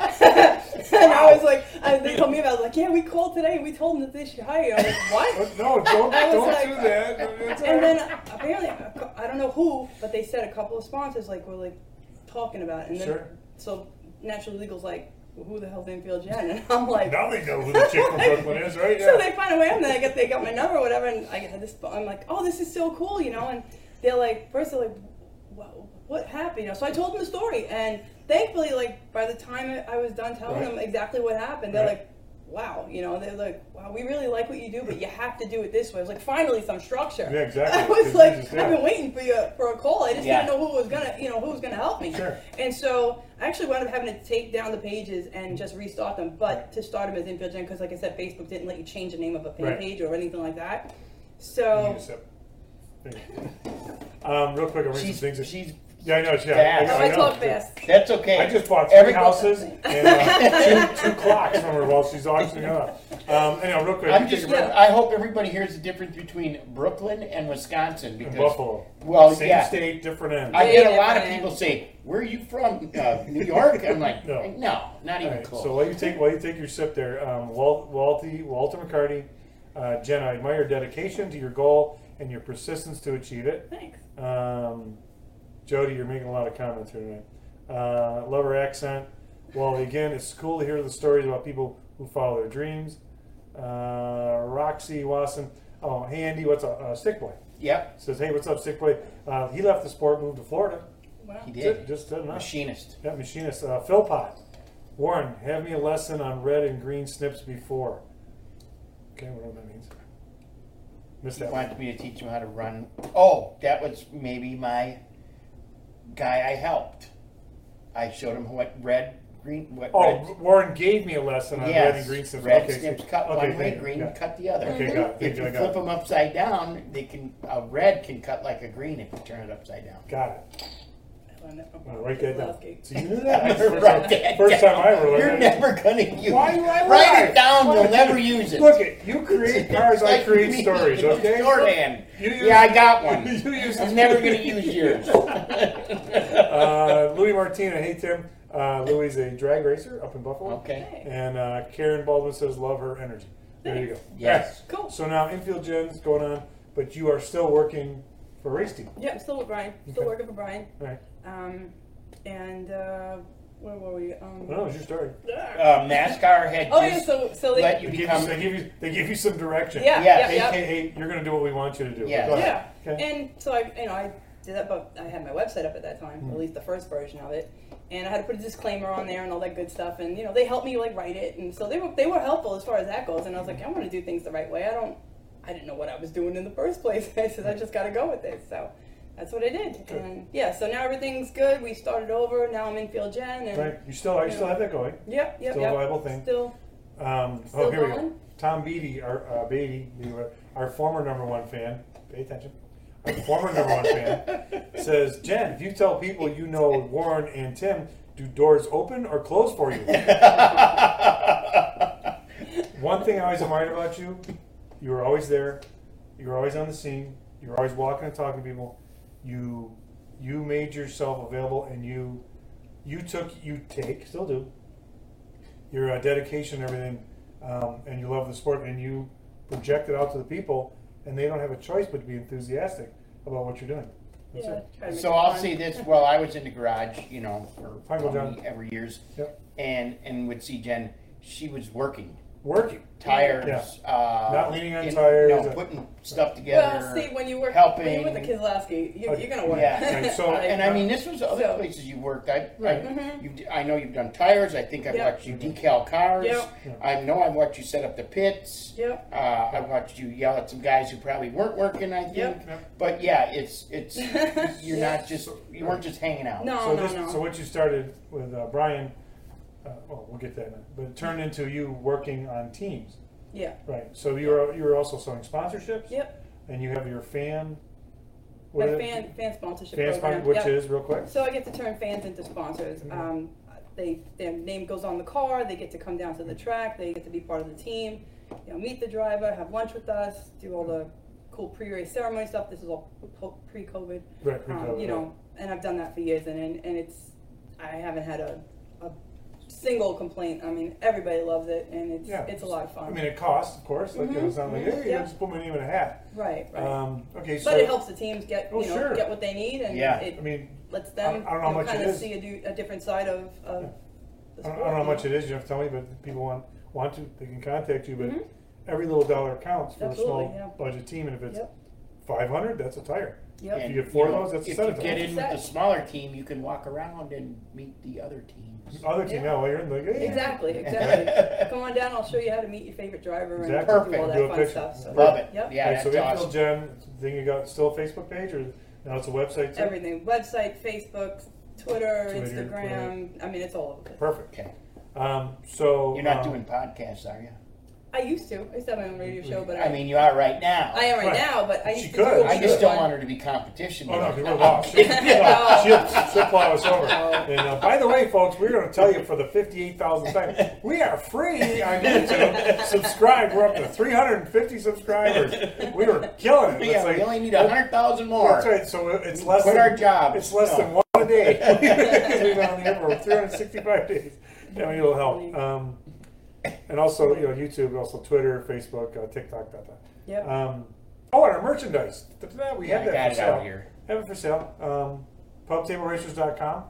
I was like, I, they told me about. it. I was like, yeah, we called today. We told them that they should hire you. I was like, what? No, don't, I was don't like- do that. It's all And right. then apparently, I don't know who, but they said a couple of sponsors like were like talking about it, and then Sure. so Natural Legal's like, well, who the hell's infield gen? And I'm like, Now they know who the chick from Brooklyn is, right? So Yeah. they find a way, and then I get they got my number or whatever, and I get this. I'm like, oh, this is so cool, you know. And they're like, first they're like, what, what happened, you know? So I told them the story, and thankfully, like by the time I was done telling Right. them exactly what happened, they're Right. like, wow, you know, they're like, wow, we really like what you do, but you have to do it this way. I was like, finally, some structure. Yeah, exactly. I was It's like, just, I've yeah. been waiting for you for a call. I just Yeah. didn't know who was gonna, you know, who was gonna help me. Sure. And so I actually wound up having to take down the pages and just restart them, but to start them as infield gen because, like I said, Facebook didn't let you change the name of a fan Right. page or anything like that. You need So a sip. Thank you. Um, real quick, I'll read some She's, things. that- she's yeah, I know. Yeah, fast. oh, I, I know. talk fast. that's okay. I just bought three Every- houses and uh, two, two clocks from her while she's auctioning up. Um, anyhow, real quick. I'm you just. take a break. I hope everybody hears the difference between Brooklyn and Wisconsin because In Buffalo. Well, Same yeah. state, different ends. I Way get a lot of different. people say, "Where are you from? Uh, New York?" I'm like, No. "No, not even All right, close." so while you take while you take your sip there, um, Walt, Walty, Walter McCarty, uh, Jen, I admire your dedication to your goal and your persistence to achieve it. Thanks. Um, Jody, you're making a lot of comments here tonight. Uh, love her accent. Well, again, it's cool to hear the stories about people who follow their dreams. Uh, Roxy Wasson. Oh, hey Andy, what's up? Uh, Stick Boy Yep, says, hey, what's up, Stick Boy? Uh, he left the sport, moved to Florida. Wow. he Just, did. just did enough. Machinist. Yeah, machinist. Uh, Phil Pot. Warren, have me a lesson on red and green snips before. Okay, whatever that means. Missed He that one. wanted me to teach him how to run. Oh, that was maybe my guy I helped. I showed him what red, green, what Oh, red. Warren gave me a lesson on red and Yes, green snips. red okay, snips so- cut okay, one way, thank you. green Yeah. cut the other. Okay, got it. If Thank you, you I got flip it. them upside down, they can a red can cut like a green if you turn it upside down. Got it. I learned that from I'll write that down. Kozlowski. So you knew that? That's the first, Write time, that first time I ever learned You're that. never gonna use. Why do I Write lie? it down. Why- You'll never use it. Look it, you create cars, It's I like create me. stories, okay? Shorthand. You use- yeah, I got one. You use I'm this- never gonna use yours. uh, Louis Martina, hey Tim. Uh, Louis is a drag racer up in Buffalo. Okay. Hey. And uh, Karen Baldwin says, love her energy. There you go. Yes. Cool. So now infield gen's going on, but you are still working for a race team. Yeah, I'm still with Brian. Still Okay. working for Brian. All right. Um, and uh, where were we? Um, No, it's your story. Uh, NASCAR had oh yeah, just so so they let you They give you, become. they, give you, they give you some direction. yeah Yeah, yeah A yeah. K A, you're going to do what we want you to do. Yeah. Go ahead. Yeah, Okay. and so I, you know, I did that, but I had my website up at that time, Hmm. at least the first version of it, and I had to put a disclaimer on there and all that good stuff, and you know, they helped me like write it, and so they were they were helpful as far as that goes, and I was like, I want to do things the right way. I don't, I didn't know what I was doing in the first place. I said I just got to go with it, so that's what I did, Okay. and yeah, so now everything's good. We started over. Now I'm in Field Gen, and Right. You still, you still have that going. yep, yep, Still yep. a viable thing. Still, Um, oh, Still here we go. going? Tom Beatty, our uh, Beatty, the, our former number one fan. Pay attention. Our former number one fan says, Jen, if you tell people you know Warren and Tim, do doors open or close for you? One thing I always admired about you, you were always there. You were always on the scene. You were always walking and talking to people. You you made yourself available, and you you took you take still do your uh, dedication and everything, um, and you love the sport, and you project it out to the people, and they don't have a choice but to be enthusiastic about what you're doing. That's yeah. it. try to make So it I'll fun. say this. Well, I was in the garage, you know, for Hi, Will twenty John. every years, Yep. and and would see Jen. She was working Working. tires, Yeah. uh, Not leaning on in- tires. No, putting stuff together. Well, see, when you work helping. when you're with the Kozlowski, you, Okay. you're gonna work. Yeah. Okay, so- Like, And I mean, this was other So- places you worked. I, Right. I, Mhm. you, I know you've done tires. I think I've Yep. watched you decal cars. Yep. I know I've watched you set up the pits. Yep. Uh, I watched you yell at some guys who probably weren't working. I think. Yep. Yep. But yeah, it's it's you're Yeah. not just you weren't just hanging out. No, So no, this, no. so what you started with uh, Brian, uh, well, we'll get to that in a minute, but it turned into you working on teams, yeah. right? So you were you were also selling sponsorships, Yep. and you have your fan, My what is it? fan fan sponsorship fan program. sponsor, which Yep. is real quick. So I get to turn fans into sponsors. Mhm. Um, they their name goes on the car. They get to come down to the track. They get to be part of the team. You know, meet the driver, have lunch with us, do all the cool pre-race ceremony stuff. This is all po- pre-COVID. Right, Um, pre-COVID, you know, and I've done that for years, and and, and it's I haven't had a, a single complaint. I mean, everybody loves it, and it's Yeah. it's a lot of fun. I mean, it costs, of course. Like, you know, Mhm, it's not like, mhm, hey, yeah. just put my name in a hat. right, right. Um, okay, so but it helps the teams get Oh, you know sure. get what they need, and Yeah. it I mean, lets I them don't- I don't know how much kind it of is. see a, do, a different side of, of Yeah. the I sport. don't, I don't know how you much it is. You don't have to tell me, but if people want want to, they can contact you. But Mhm. every little dollar counts for Absolutely, a small yeah. budget team, and if it's Yep. five hundred, that's a tire. Yep. If you get four of know, those, that's a if set you of get tires. in with the smaller team, you can walk around and meet the other teams. Other team, Yeah. yeah, well, you're in the hey, Exactly, exactly. Come on down. I'll show you how to meet your favorite driver and Exactly. do Perfect. all that Do a fun picture. stuff. So, Love it. Yep. Yeah, Right, that's so Infield awesome. Gen, thing you got still a Facebook page, or now it's a website too? Everything: website, Facebook, Twitter, Twitter, Instagram. I mean, it's all over the place. Perfect. Okay. Um, so You're not um, doing podcasts, are you? I used to. I used to have my own radio show, but I, I mean, you are right now. I am right, Right. now. But I She used to could. do a I just weekly don't one. want her to be competition. Oh no, with we you. would have She'll, no, she'll, she'll plow us over. And uh, by the way, folks, we're going to tell you for the fifty-eight thousandth time, we are free on YouTube. Subscribe. We're up to three hundred fifty subscribers. We were killing it. Yeah, It's like- we only need a hundred thousand more. That's right. So it's less Quit than our job. It's less No. than one a day. Because we've been on the air for three hundred sixty-five days. Yeah, I mean, it'll help. Um, and also, you know, YouTube, also Twitter, Facebook, uh, TikTok, that, that. Yep. Um, oh, and our merchandise. We Yeah, have I that got for it sale. out here. Have it for sale. Um, pub table racers dot com.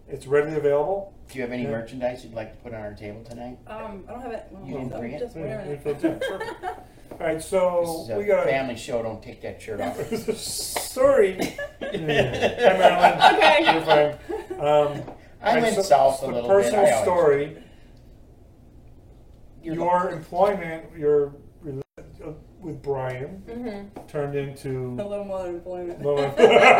It's readily available. Do you have any Yeah. merchandise you'd like to put on our table tonight? Um, I don't have it. Well, You didn't so bring it? Just Yeah, wearing it. it's okay. Perfect. All right, This so is a we got a family show. Don't take that shirt off. sorry. Hi, Marilyn. Okay. You're fine. Um, I right, went so south a the little personal bit. I always- story. You're Your employment, your rela- uh, with Brian Mm-hmm. turned A into little more than employment. lower,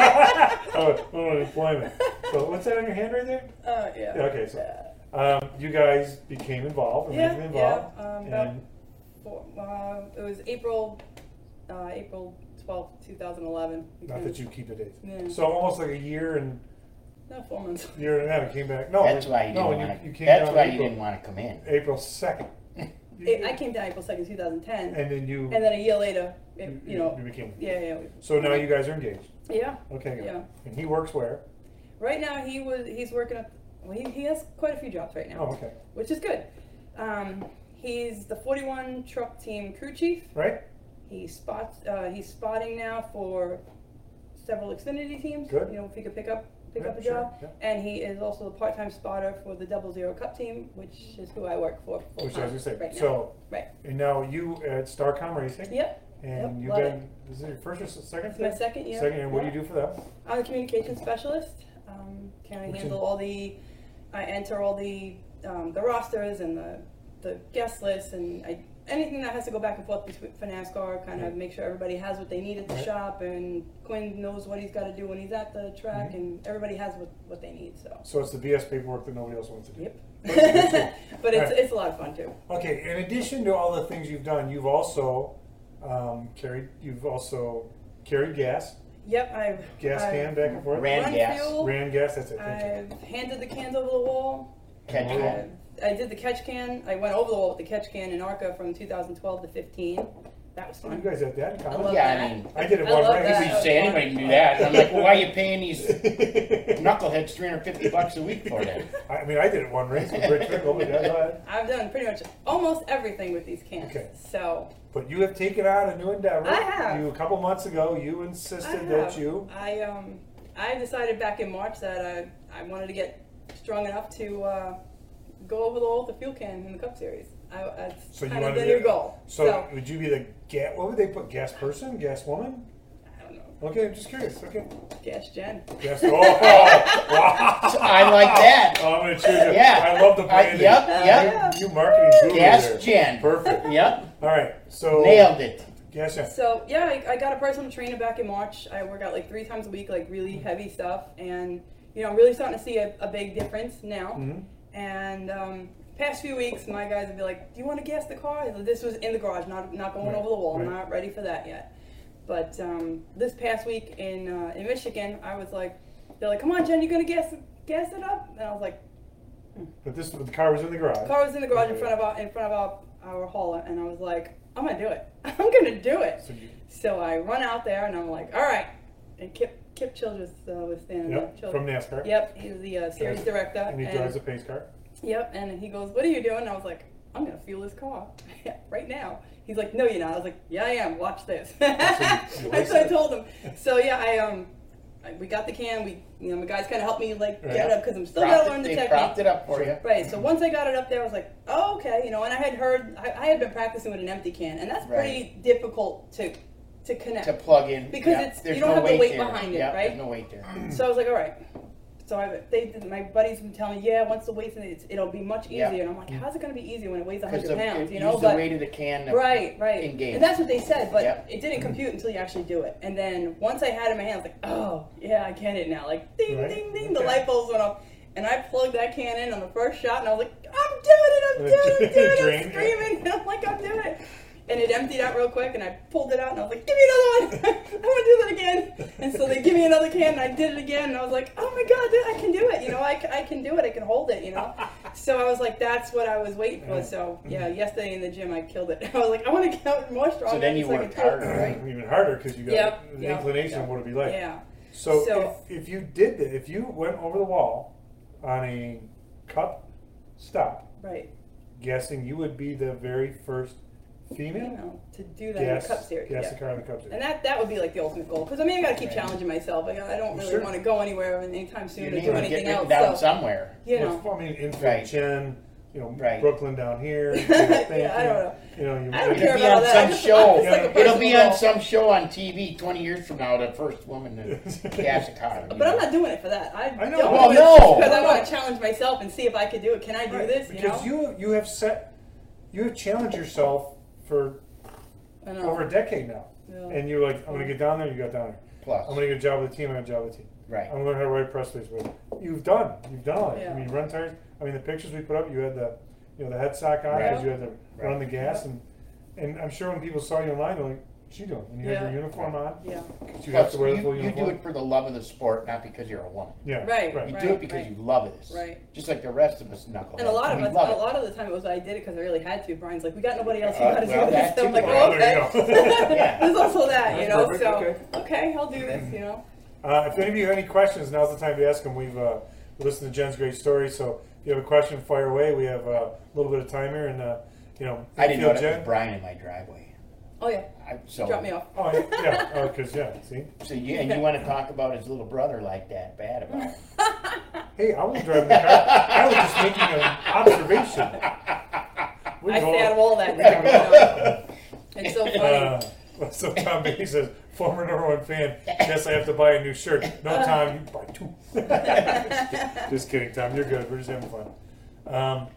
oh, lower employment. So what's that on your hand right there? Uh, yeah. Yeah, okay, so Yeah. um, you guys became involved, Yeah, immediately yeah. involved, Um, about and four, uh, it was April, uh, April twelfth, two thousand eleven. not that you keep the dates. Yeah. So almost like a year and No, four months. year and a half, you came back. No, That's why you no, didn't you, want to. you came That's down why you April, didn't want to come in. April second. It, I came down April second, two thousand ten, And then you, and then a year later, it, you, you know, you became. yeah, yeah, So now you guys are engaged. yeah, Okay, good. yeah. And he works where? Right now, he was he's working at. Well, he, he has quite a few jobs right now, Oh, okay. which is good. Um, he's the forty-one truck team crew chief. Right? He spots. Uh, he's spotting now for several Xfinity teams. Good. You know, if he could pick up pick Yeah, up a sure, job. yeah. And he is also a part-time spotter for the Double Zero Cup team, which is who I work for. Which, full-time as you say, right now. so, right. and now you at Starcom Racing, Yep. and Yep, you've love been, is it your first or s- second? It's my second year. Second, and what Yeah. do you do for them? I'm a communication specialist. Um, can I Which handle is- all the? I enter all the um, the rosters and the the guest lists and I, anything that has to go back and forth between for NASCAR. Kind of make sure everybody has what they need at the Right. shop, and Quinn knows what he's got to do when he's at the track, Mhm. and everybody has what, what they need. So. So it's the B S paperwork that nobody else wants to do. Yep. Okay. But it's Right. it's a lot of fun too. Okay, in addition to all the things you've done, you've also um, carried, you've also carried gas, Yep. I've gas I've can back and forth. Ran run gas. fuel. Ran gas, that's it. Thank you. I've handed the cans over the wall. Catch Oh. that. I did the catch can. I went over the wall with the catch can in ARCA from two thousand twelve to fifteen. That was You fun. guys had that in I common? love Yeah, I that. mean, I did it I one love race. that. You say anybody can do that. And I'm like, well, why are you paying these knuckleheads three hundred fifty bucks a week for that? I mean, I did it one race with Rick Trickle, but, yeah, go ahead. I've done pretty much almost everything with these cans. Okay. So But you have taken on a new endeavor. I have. You, a couple months ago, you I insisted that have. you. I um I decided back in March that I I wanted to get strong enough to uh, go over the wall with the fuel can in the Cup Series. I, that's So you kind of wanted the to- new goal. So, so would you be the gas? What would they put? Gas person? Gas woman? I don't know. Okay, I'm just curious. Okay. Gas Jen. Gas. Oh, wow. I like that. Oh, I'm gonna choose it. Yeah. I love the I- branding. yep, yep. You, you marketing guru Gas there. Jen. Perfect. Yep. All right. So Nailed it. Gas Jen. So yeah, I, I got a personal trainer back in March. I work out like three times a week, like really heavy stuff, and you know, I'm really starting to see a, a big difference now. Mhm. And um, past few weeks, my guys would be like, "Do you want to gas the car?" This was in the garage, not not going Right, over the wall. I'm right. not ready for that yet. But um, this past week in uh, in Michigan, I was like, "They're like, come on, Jen, you gonna gas gas it up?" And I was like, But this, the car was in the garage. "The car was in the garage in front of our in front of our our hauler," and I was like, "I'm gonna do it. I'm gonna do it." So you, So I run out there and I'm like, all right. And Kip Kip Childress uh, was standing yep, there. from NASCAR. Yep, he's the uh, series Drives- director. And he drives a pace car. Yep, and he goes, what are you doing? And I was like, I'm gonna fuel this car right now. He's like, no, you're not. I was like, yeah, I am. Watch this. you That's what I wasted. told him. So yeah, I um, I, we got the can. We, you know, my guys kind of helped me like Right. get it up because I'm still Propped gotta it- learn the they technique. propped it up for you. Right. So once I got it up there, I was like, oh, okay, you know. And I had heard, I, I had been practicing with an empty can, and that's pretty difficult to to connect. To plug in. Because Yep. it's- There's you don't no have the weight weight there. behind it, Yep, right? There's no weight there. So I was like, all right. So I, they, my buddies been telling me, yeah, once the weight's in it, it's, it'll be much easier. Yeah. And I'm like, how's it going to be easier when it weighs Because 100 pounds? the, You know, use the but weight of the can. to right, right. engage. And that's what they said, but Yep. it didn't compute until you actually do it. And then once I had it in my hand, I was like, oh, yeah, I get it now. Like, ding, Right. ding, ding, the Okay. light bulbs went off. And I plugged that can in on the first shot, and I was like, I'm doing it, I'm And doing it it, doing it, drained, I'm screaming. And I'm like, I'm doing it. And it emptied out real quick, and I pulled it out, and I was like, give me another one. I'm going to do that again. And so they give me another can, and I did it again, and I was like, oh my God, dude, I can do it. You know, I, c- I can do it. I can hold it, you know. So I was like, that's what I was waiting for. So, yeah, yesterday in the gym, I killed it. I was like, I want to get more strong. So then you so I worked can do it. harder, right? Even harder because you got Yep, the yep, inclination yep. of what it'd be like. Yeah. So, So- if, if you did that, if you went over the wall on a cup stop, Right. guessing you would be the very first female. female to do that Gas, in the Cup Series. gas yeah. the car in the Cup Series. And that that would be like the ultimate goal. Because I mean, I got to keep Right. challenging myself. Like, I don't really Sure. want to go anywhere anytime soon You or need do to anything get else. written down So, somewhere. you Well, know. it's- I mean, infield Right. Chen, you know, Right. Brooklyn down here. You Yeah, I don't know. You know, you I don't you- care It'll be about on that. some I just- show. I'm just like a It'll be personal on goal. some show on T V twenty years from now. The first woman to gas a car. you But I'm know? not doing it for that. I, I know. don't Well, do it no. Because I want to challenge myself and see if I could do it. Can I do Right, this? You because know? you you have set you have challenged yourself for I know. over a decade now, Yeah. and you're like, I'm gonna get down there. You got down there. Plus, I'm gonna get a job with the team. I got a job with the team. right. I'm gonna learn how to write press release. But you've done, you've done all that. Yeah. I mean, run tires. I mean, the pictures we put up, you had the, you know, the head sock on Right. because you had to Right. run the gas, and and I'm sure when people saw you online, they're like, "What's she doing?" And you Yeah. had your uniform on. Yeah. 'Cause you have Plus, to wear the you, full you uniform. do it for the love of the sport, not because you're a woman. Yeah. Right, Right. You right. do it because you love this. Right. Just like the rest of us knuckleheads. And a lot of we us, a love it. lot of the time it was I did it because I really had to. Brian's like, we got nobody else who Uh, got to well, do that this. So I'm too. like, Well, oh, there okay. you go. Yeah. There's also that, you That's know. perfect, So okay. okay, I'll do this. You know. Uh, if any of you have any questions, now's the time to ask them. We've uh, listened to Jen's great story, so if you have a question, fire away. We have uh, a little bit of time here, and uh, you know, I didn't know infield that was Jen. Brian in my driveway. Oh yeah. I, so, Drop me off. Oh yeah, yeah, oh, because yeah, see, So you, and you want to talk about his little brother like that bad about him. hey, I was driving the car. I was just making an observation. We I go- stay out of all that. Stuff, you know. It's so funny. Uh, so Tom Bailey says, former number one fan, yes, I have to buy a new shirt. No, Tom, you buy two. Just kidding, Tom. You're good. We're just having fun. Um,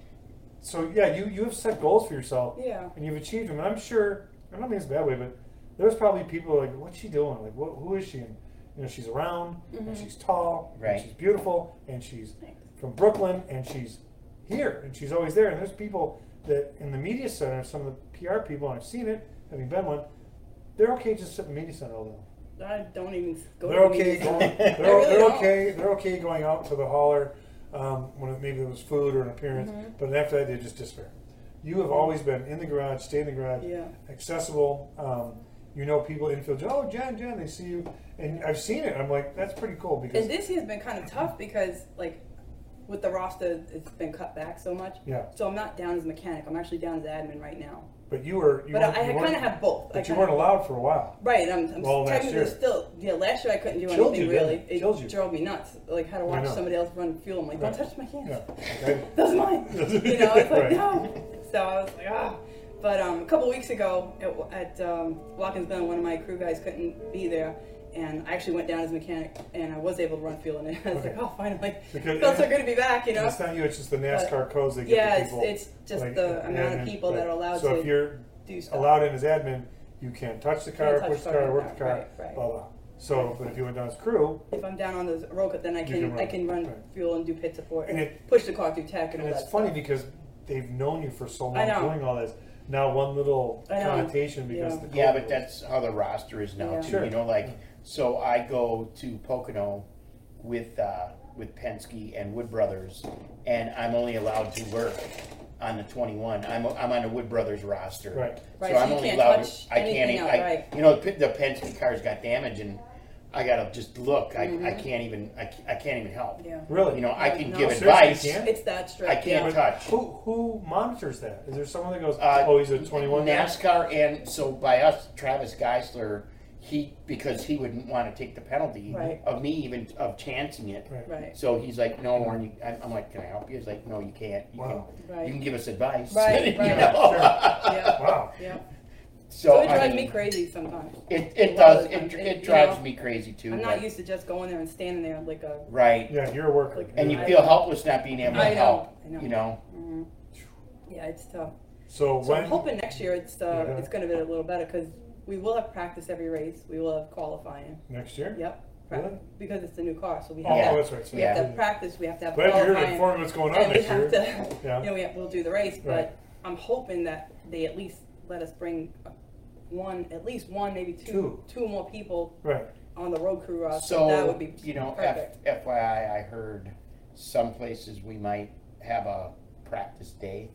so yeah, you you have set goals for yourself, Yeah. and you've achieved them. And I'm sure, I don't mean this a bad way, but there's probably people like, what's she doing? Like, what, who is she? And you know, she's around, and Mhm. she's tall, Right. and she's beautiful, and she's Thanks. from Brooklyn, and she's here, and she's always there. And there's people that in the media center, some of the P R people, and I've seen it, having been one, they're okay just sitting in the media center all day. I don't even go. They're to okay. meetings. Going, I they're, really they're don't. okay. They're okay going out to the hauler um, when it, maybe it was food or an appearance. Mhm. But after that, they just disappear. You have always been in the garage, stay in the garage, Yeah. accessible. Um, you know, people infield. Oh, Jen, Jen, they see you, and I've seen it. I'm like, that's pretty cool because And this year's been kind of tough because, like, with the roster, it's been cut back so much. yeah. So I'm not down as a mechanic. I'm actually down as admin right now. But you were. You But weren't- I, I you kind weren't- of have both. I But you kinda- weren't allowed for a while. Right, I'm, I'm Well, last technically year. still. Yeah, last year I couldn't do Killed anything you, didn't really. it? It Killed you. drove me nuts. Like, had to I watch know. somebody else run fuel. I'm like, don't Right. touch my cans. Yeah. Okay. That's mine. You know, it's like, Right. no. So I was like, ah. But um, a couple weeks ago at, at um, Watkins Glen, one of my crew guys couldn't be there. And I actually went down as a mechanic, and I was able to run fuel in it. I was Okay. like, oh, finally. Because- Felt so good to be back, you And know? it's not you. It's just the NASCAR codes they get Yeah, the it's, people. it's just like, the amount admin, of people that right. are allowed So to if you're do stuff. allowed in as admin, you can't touch the car, Can't touch push the the car, car, work the car, right, right. blah blah. So, but if you went down as crew, If I'm down on the road cut, then I You can, can run, I can run right. fuel and do pit support And and, it- push the car through tech and, and all it's that funny stuff. because they've known you for so I long know. doing all this. Now one little I know. connotation because Yeah. the Yeah, code but rules. that's how the roster is now Yeah. too. Sure. You know, like so I go to Pocono with uh, with Penske and Wood Brothers, and I'm only allowed to work on the twenty-one. I'm I'm on the Wood Brothers roster, Right. Right, So so I'm you only can't allowed. touch I can't. anything even- else, I, right. You know, the the Penske cars got damaged, and I gotta just look. I, I Mhm. can't even. I, ca- I can't even help. Yeah. Really, You know, I No, can no. give Seriously, advice. you can't? It's that strict. I can't yeah. touch. who who monitors that? Is there someone that goes, Uh, oh, he's a twenty-one guy? NASCAR, and so by us, Travis Geisler, he because he wouldn't want to take the penalty Right. of me even of chancing it. Right. Right. So he's like, no, Warren. You, I'm I'm like, can I help you? He's like, no, you can't. You Wow. can. Right. You can give us advice. Right, You right. know? Yeah. Wow. Yeah. So, So it I drives mean, me crazy sometimes. It it A lot does. of the It, time, it, it- you drives know, me crazy too. I'm not but- used to just going there and standing there like a. right. Yeah, you're a worker. Like- And you I- feel helpless not being able to I know, help. I know. You know. Mhm. Yeah, it's tough. so, So when I'm hoping next year it's uh, Yeah. it's going to be a little better because we will have practice every race. We will have qualifying. next year? Yep. Really? Prac- Because it's a new car, so we Oh, have, Yeah. to, that's right. So we have to you- have practice. We have to have Glad you're here to qualifying. inform me what's going on And we next have year. to, Yeah. you know, we have, we'll do the race, but Right. I'm hoping that they at least let us bring one, at least one, maybe two, Two. two more people Right. on the road crew roster. So that would be you know, F, perfect. F Y I, I heard some places we might have a practice day,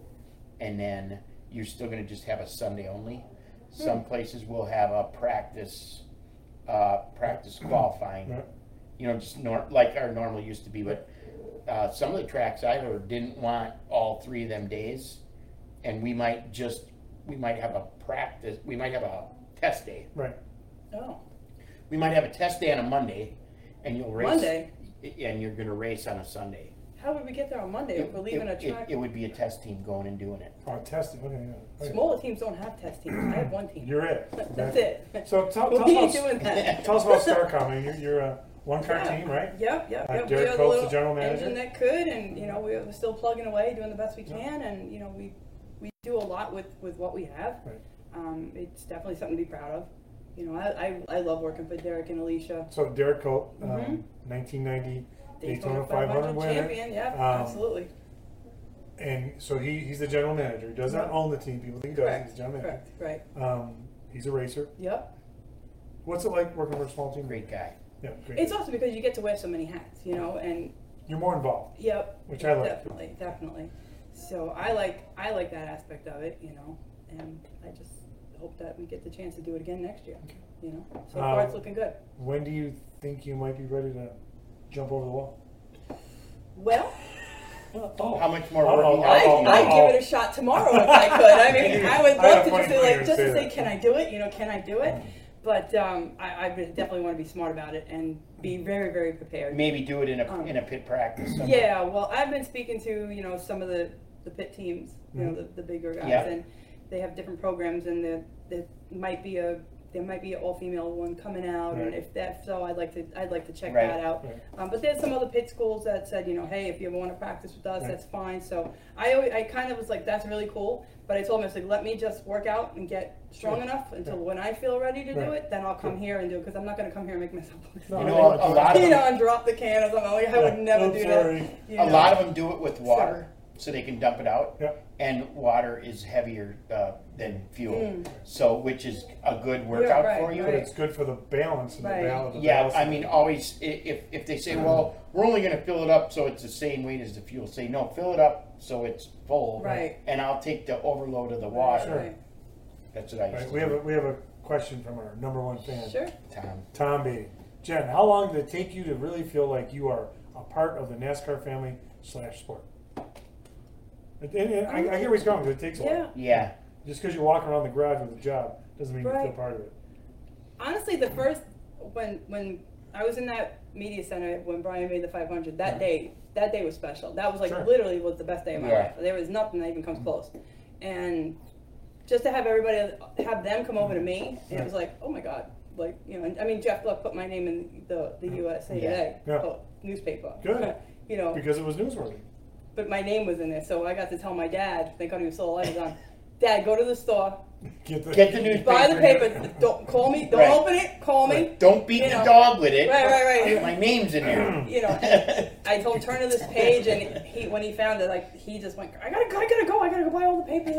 and then you're still going to just have a Sunday only. Some places will have a practice, uh, practice qualifying. Right. You know, just nor- like our normal used to be. But uh, some of the tracks I heard didn't want all three of them days, and we might just we might have a practice, we might have a test day. Right. Oh, We might have a test day on a Monday, and you'll race. Monday? And you're gonna race on a Sunday. how would we get there on Monday if we're leaving It- a it- track? It would be a test team going and doing it. Oh, testing. Okay, yeah. Okay. Smaller teams don't have test teams. I have one team. You're it. That's Okay. it. So tell, We tell, ain't us doing about, that. tell us about Starcom. I mean, you're, you're a one-car Yeah. team, right? Yep, yep, Uh, yep. Derek we are the Coates, the little general manager? engine that could, and you know we're still plugging away, doing the best we can, and you know we we do a lot with with what we have. Right. Um, it's definitely something to be proud of. You know, I I, I love working for Derek and Alicia. So Derek Colt, um, Mhm. nineteen ninety Daytona five hundred winner. champion. Yeah, Um, absolutely. And so he, he's the general manager. He does not Yep. own the team. People think he does. Correct. He's the general manager. Correct. Right. Um, he's a racer. Yep. What's it like working for a small team? Great guy. Yeah, great. It's also because you get to wear so many hats. You know, and You're more involved. yep. Which I like. Definitely, definitely. So I like I like that aspect of it. You know, and I just hope that we get the chance to do it again next year. You know, so far Um, it's looking good. When do you think you might be ready to jump over the wall? Well, Oh. How much more Uh-oh, working uh-oh, out I, do you uh-oh. I'd need? give it a shot tomorrow if I could. I mean, I would I love have to funny just say, feeling like, you're just gonna to say say, that. can I do it? You know, can I do it? But um, I, I would definitely want to be smart about it and be very, very prepared. Maybe do it in a, Um, in a pit practice somewhere. Yeah, well, I've been speaking to, you know, some of the, the pit teams, you know, Mhm. the, the bigger guys, Yeah. and they have different programs, and there, there might be a there might be an all-female one coming out, and Right. if that's so, I'd like to I'd like to check Right. that out. Right. Um, but there's some other pit schools that said, you know, hey, if you ever want to practice with us, Right. that's fine. So I always, I kind of was like, that's really cool. But I told him, I was like, let me just work out and get strong Right. enough until Right. when I feel ready to do Right. it, then I'll come here and do it, because I'm not going to come here and make myself look No, You I know, think a that's lot of you them- know, and drop the can or something. Like, I would Yeah. never Oh, do sorry. that. you A know. lot of them do it with water, so they can dump it out. Yeah. And water is heavier uh, than fuel, Mm. so which is a good workout right, for you. But it's good for the balance and Right. the balance. the Yeah, balance. I mean, always i- if if they say, well, we're only going to fill it up so it's the same weight as the fuel. Say no, fill it up so it's full, Right. and I'll take the overload of the water. Sure. Right. That's what I used Right, to we have do. a, we have a question from our number one fan, Sure. Tom. Tom Beatty. Jen, how long did it take you to really feel like you are a part of the NASCAR family slash sport? And, and- and I, I get where he's going, because it takes a Yeah. while. Yeah, Just because you walk around the garage with a job doesn't mean you feel Right. part of it. Honestly, the first when when I was in that media center when Brian made the five hundred, that Yeah. day that day was special. That was like Sure. literally was the best day of my Yeah. life. There was nothing that even comes close. And just to have everybody have them come over to me, and it was like, oh my god, like you know. And, I mean, Jeff Gluck put my name in the the U S A Yeah. Today Yeah. oh, newspaper. Good. you know, Because it was newsworthy. but my name was in there, so I got to tell my dad. Thank God he was still alive. He was on. Dad, go to the store, Get the, Get the newspaper. buy the paper. Don't call me. Don't Right. open it. Call me. Right. Don't beat You the know. dog with it. Right, right, right. My name's in there. You know, I told him turn to this page, and he when he found it, like he just went, I gotta, go, I gotta go, I gotta go buy all the papers.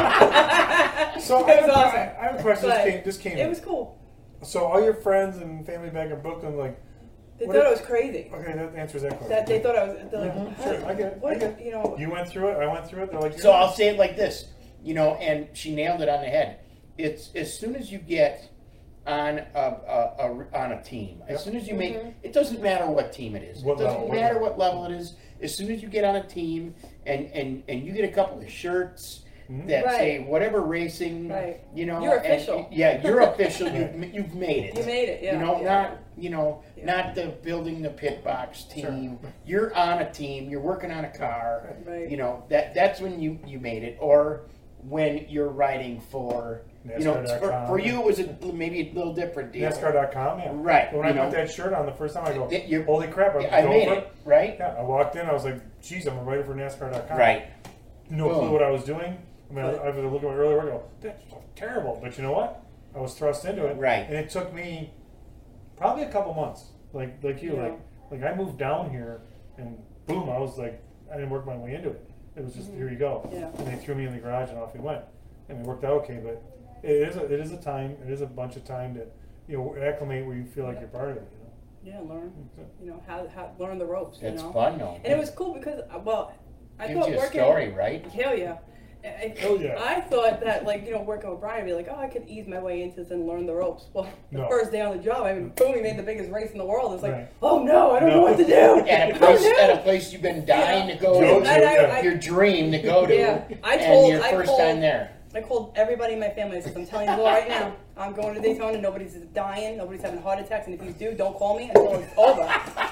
So it I, was have a- awesome. I have a question. But This came, this came It in. was cool. So all your friends and family back in Brooklyn, like, They What thought if- I was crazy. okay, that answers that question. That they thought I was. They're like, Mhm. "Huh? Sure, I get it, I What, get it. you know? You went through it. I went through it. They're like, So I'll say it like this, you know, and she nailed it on the head. It's as soon as you get on a, a, a on a team, as Yep. soon as you make, Mhm. it doesn't matter what team it is. What it doesn't level, what matter level. what level it is. As soon as you get on a team and and and you get a couple of shirts Mhm. that Right. say whatever racing, Right. you know, You're and- official. yeah, you're official. You've you've made it. You made it. Yeah. You know, yeah. not you know, Yeah. not the building the pit box Sure. team. You're on a team. You're working on a car. Right. You know that that's when you you made it, or when you're writing for you know NASCAR dot for, com. for you it was a, maybe a little different deal. NASCAR dot com, yeah. Right, When I you know. put that shirt on the first time, I go, It- you're- holy crap, I'm I made over it right. Yeah, I walked in, I was like, geez, I'm a writer for NASCAR dot com. Right. No Boom. clue what I was doing. I mean, I, But- I was looking at my earlier work, I go, that's terrible. But you know what? I was thrust into it. Right. And it took me probably a couple months. Like like you, Yeah. like like I moved down here and boom, I was like, I didn't work my way into it. It was just, Mhm. here you go. Yeah. And they threw me in the garage and off we went. And it worked out okay, but it is a, it is a time, it is a bunch of time to, you know, acclimate where you feel like you're part of it, you know. Yeah. Learn. You know how how learn the ropes. It's you know. fun though. And it was cool because uh, well, I Gives thought you a working. story, right? Hell yeah. I, Hell yeah. I thought that, like, you know, working with Brian, I'd be like, oh, I could ease my way into this and learn the ropes. Well, the No. first day on the job, I mean, boom, he made the biggest race in the world. It's like, Right. oh no, I don't No. know what to do. At a Oh, place, no. at a place you've been dying to go Go to, to, And I- yeah. I- your dream to go to, Yeah, I and told- your I first told- time there. I called everybody in my family. I said, I'm telling you right now, I'm going to Daytona. Nobody's dying. Nobody's having heart attacks. And if you do, don't call me until it's over.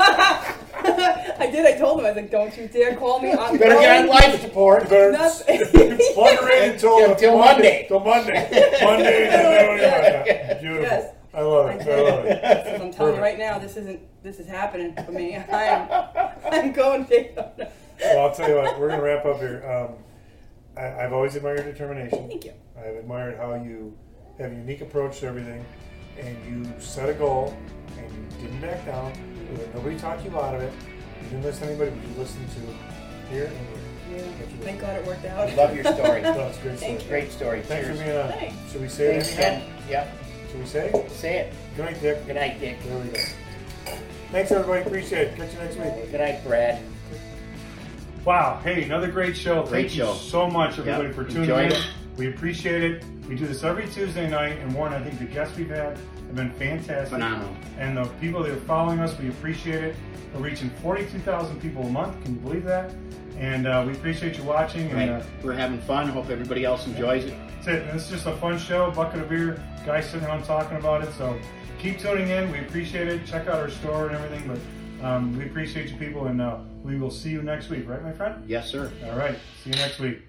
I did. I told them. I was like, don't you dare call me. I'm You better going. get on life support. Nothing. Plug her in until, Yeah, till Monday. Till Monday. Monday. Yes. Beautiful. Yes. I love it. I love it. I'm telling you right now, this isn't. This is happening for me. I am. I'm going to Daytona. Well, I'll tell you what. We're gonna wrap up here. Um, I, I've always admired your determination. Thank you. I've admired how you have a unique approach to everything, and you set a goal, and you didn't back down. You let nobody talk you out of it. You didn't listen to anybody, but you listened to here and here. Yeah. That's what Thank you God it worked out. I love your story. did. No, it's a great Thank story. Great story. Thanks for Cheers. being on. Thanks. Should we say it Thanks, anyhow? Ken. Yep. Should we say? Say it. Good night, Dick. Good night, Dick. There we go. Thanks, everybody. Appreciate it. Catch you next week. Good night, Brad. Wow. Hey, another great show. Great Thank show. you so much, everybody, Yep. for tuning Enjoyed in. it. We appreciate it. We do this every Tuesday night, and Warren, I think the guests we've had have been fantastic. Phenomenal. And the people that are following us, we appreciate it. We're reaching forty-two thousand people a month. Can you believe that? And uh, we appreciate you watching. And, Right. uh, We're having fun. Hope everybody else enjoys it. that's it. And it's just a fun show. Bucket of beer, guys sitting around talking about it. So keep tuning in. We appreciate it. Check out our store and everything. But um, we appreciate you people, and uh, we will see you next week, right, my friend? Yes, sir. All right. See you next week.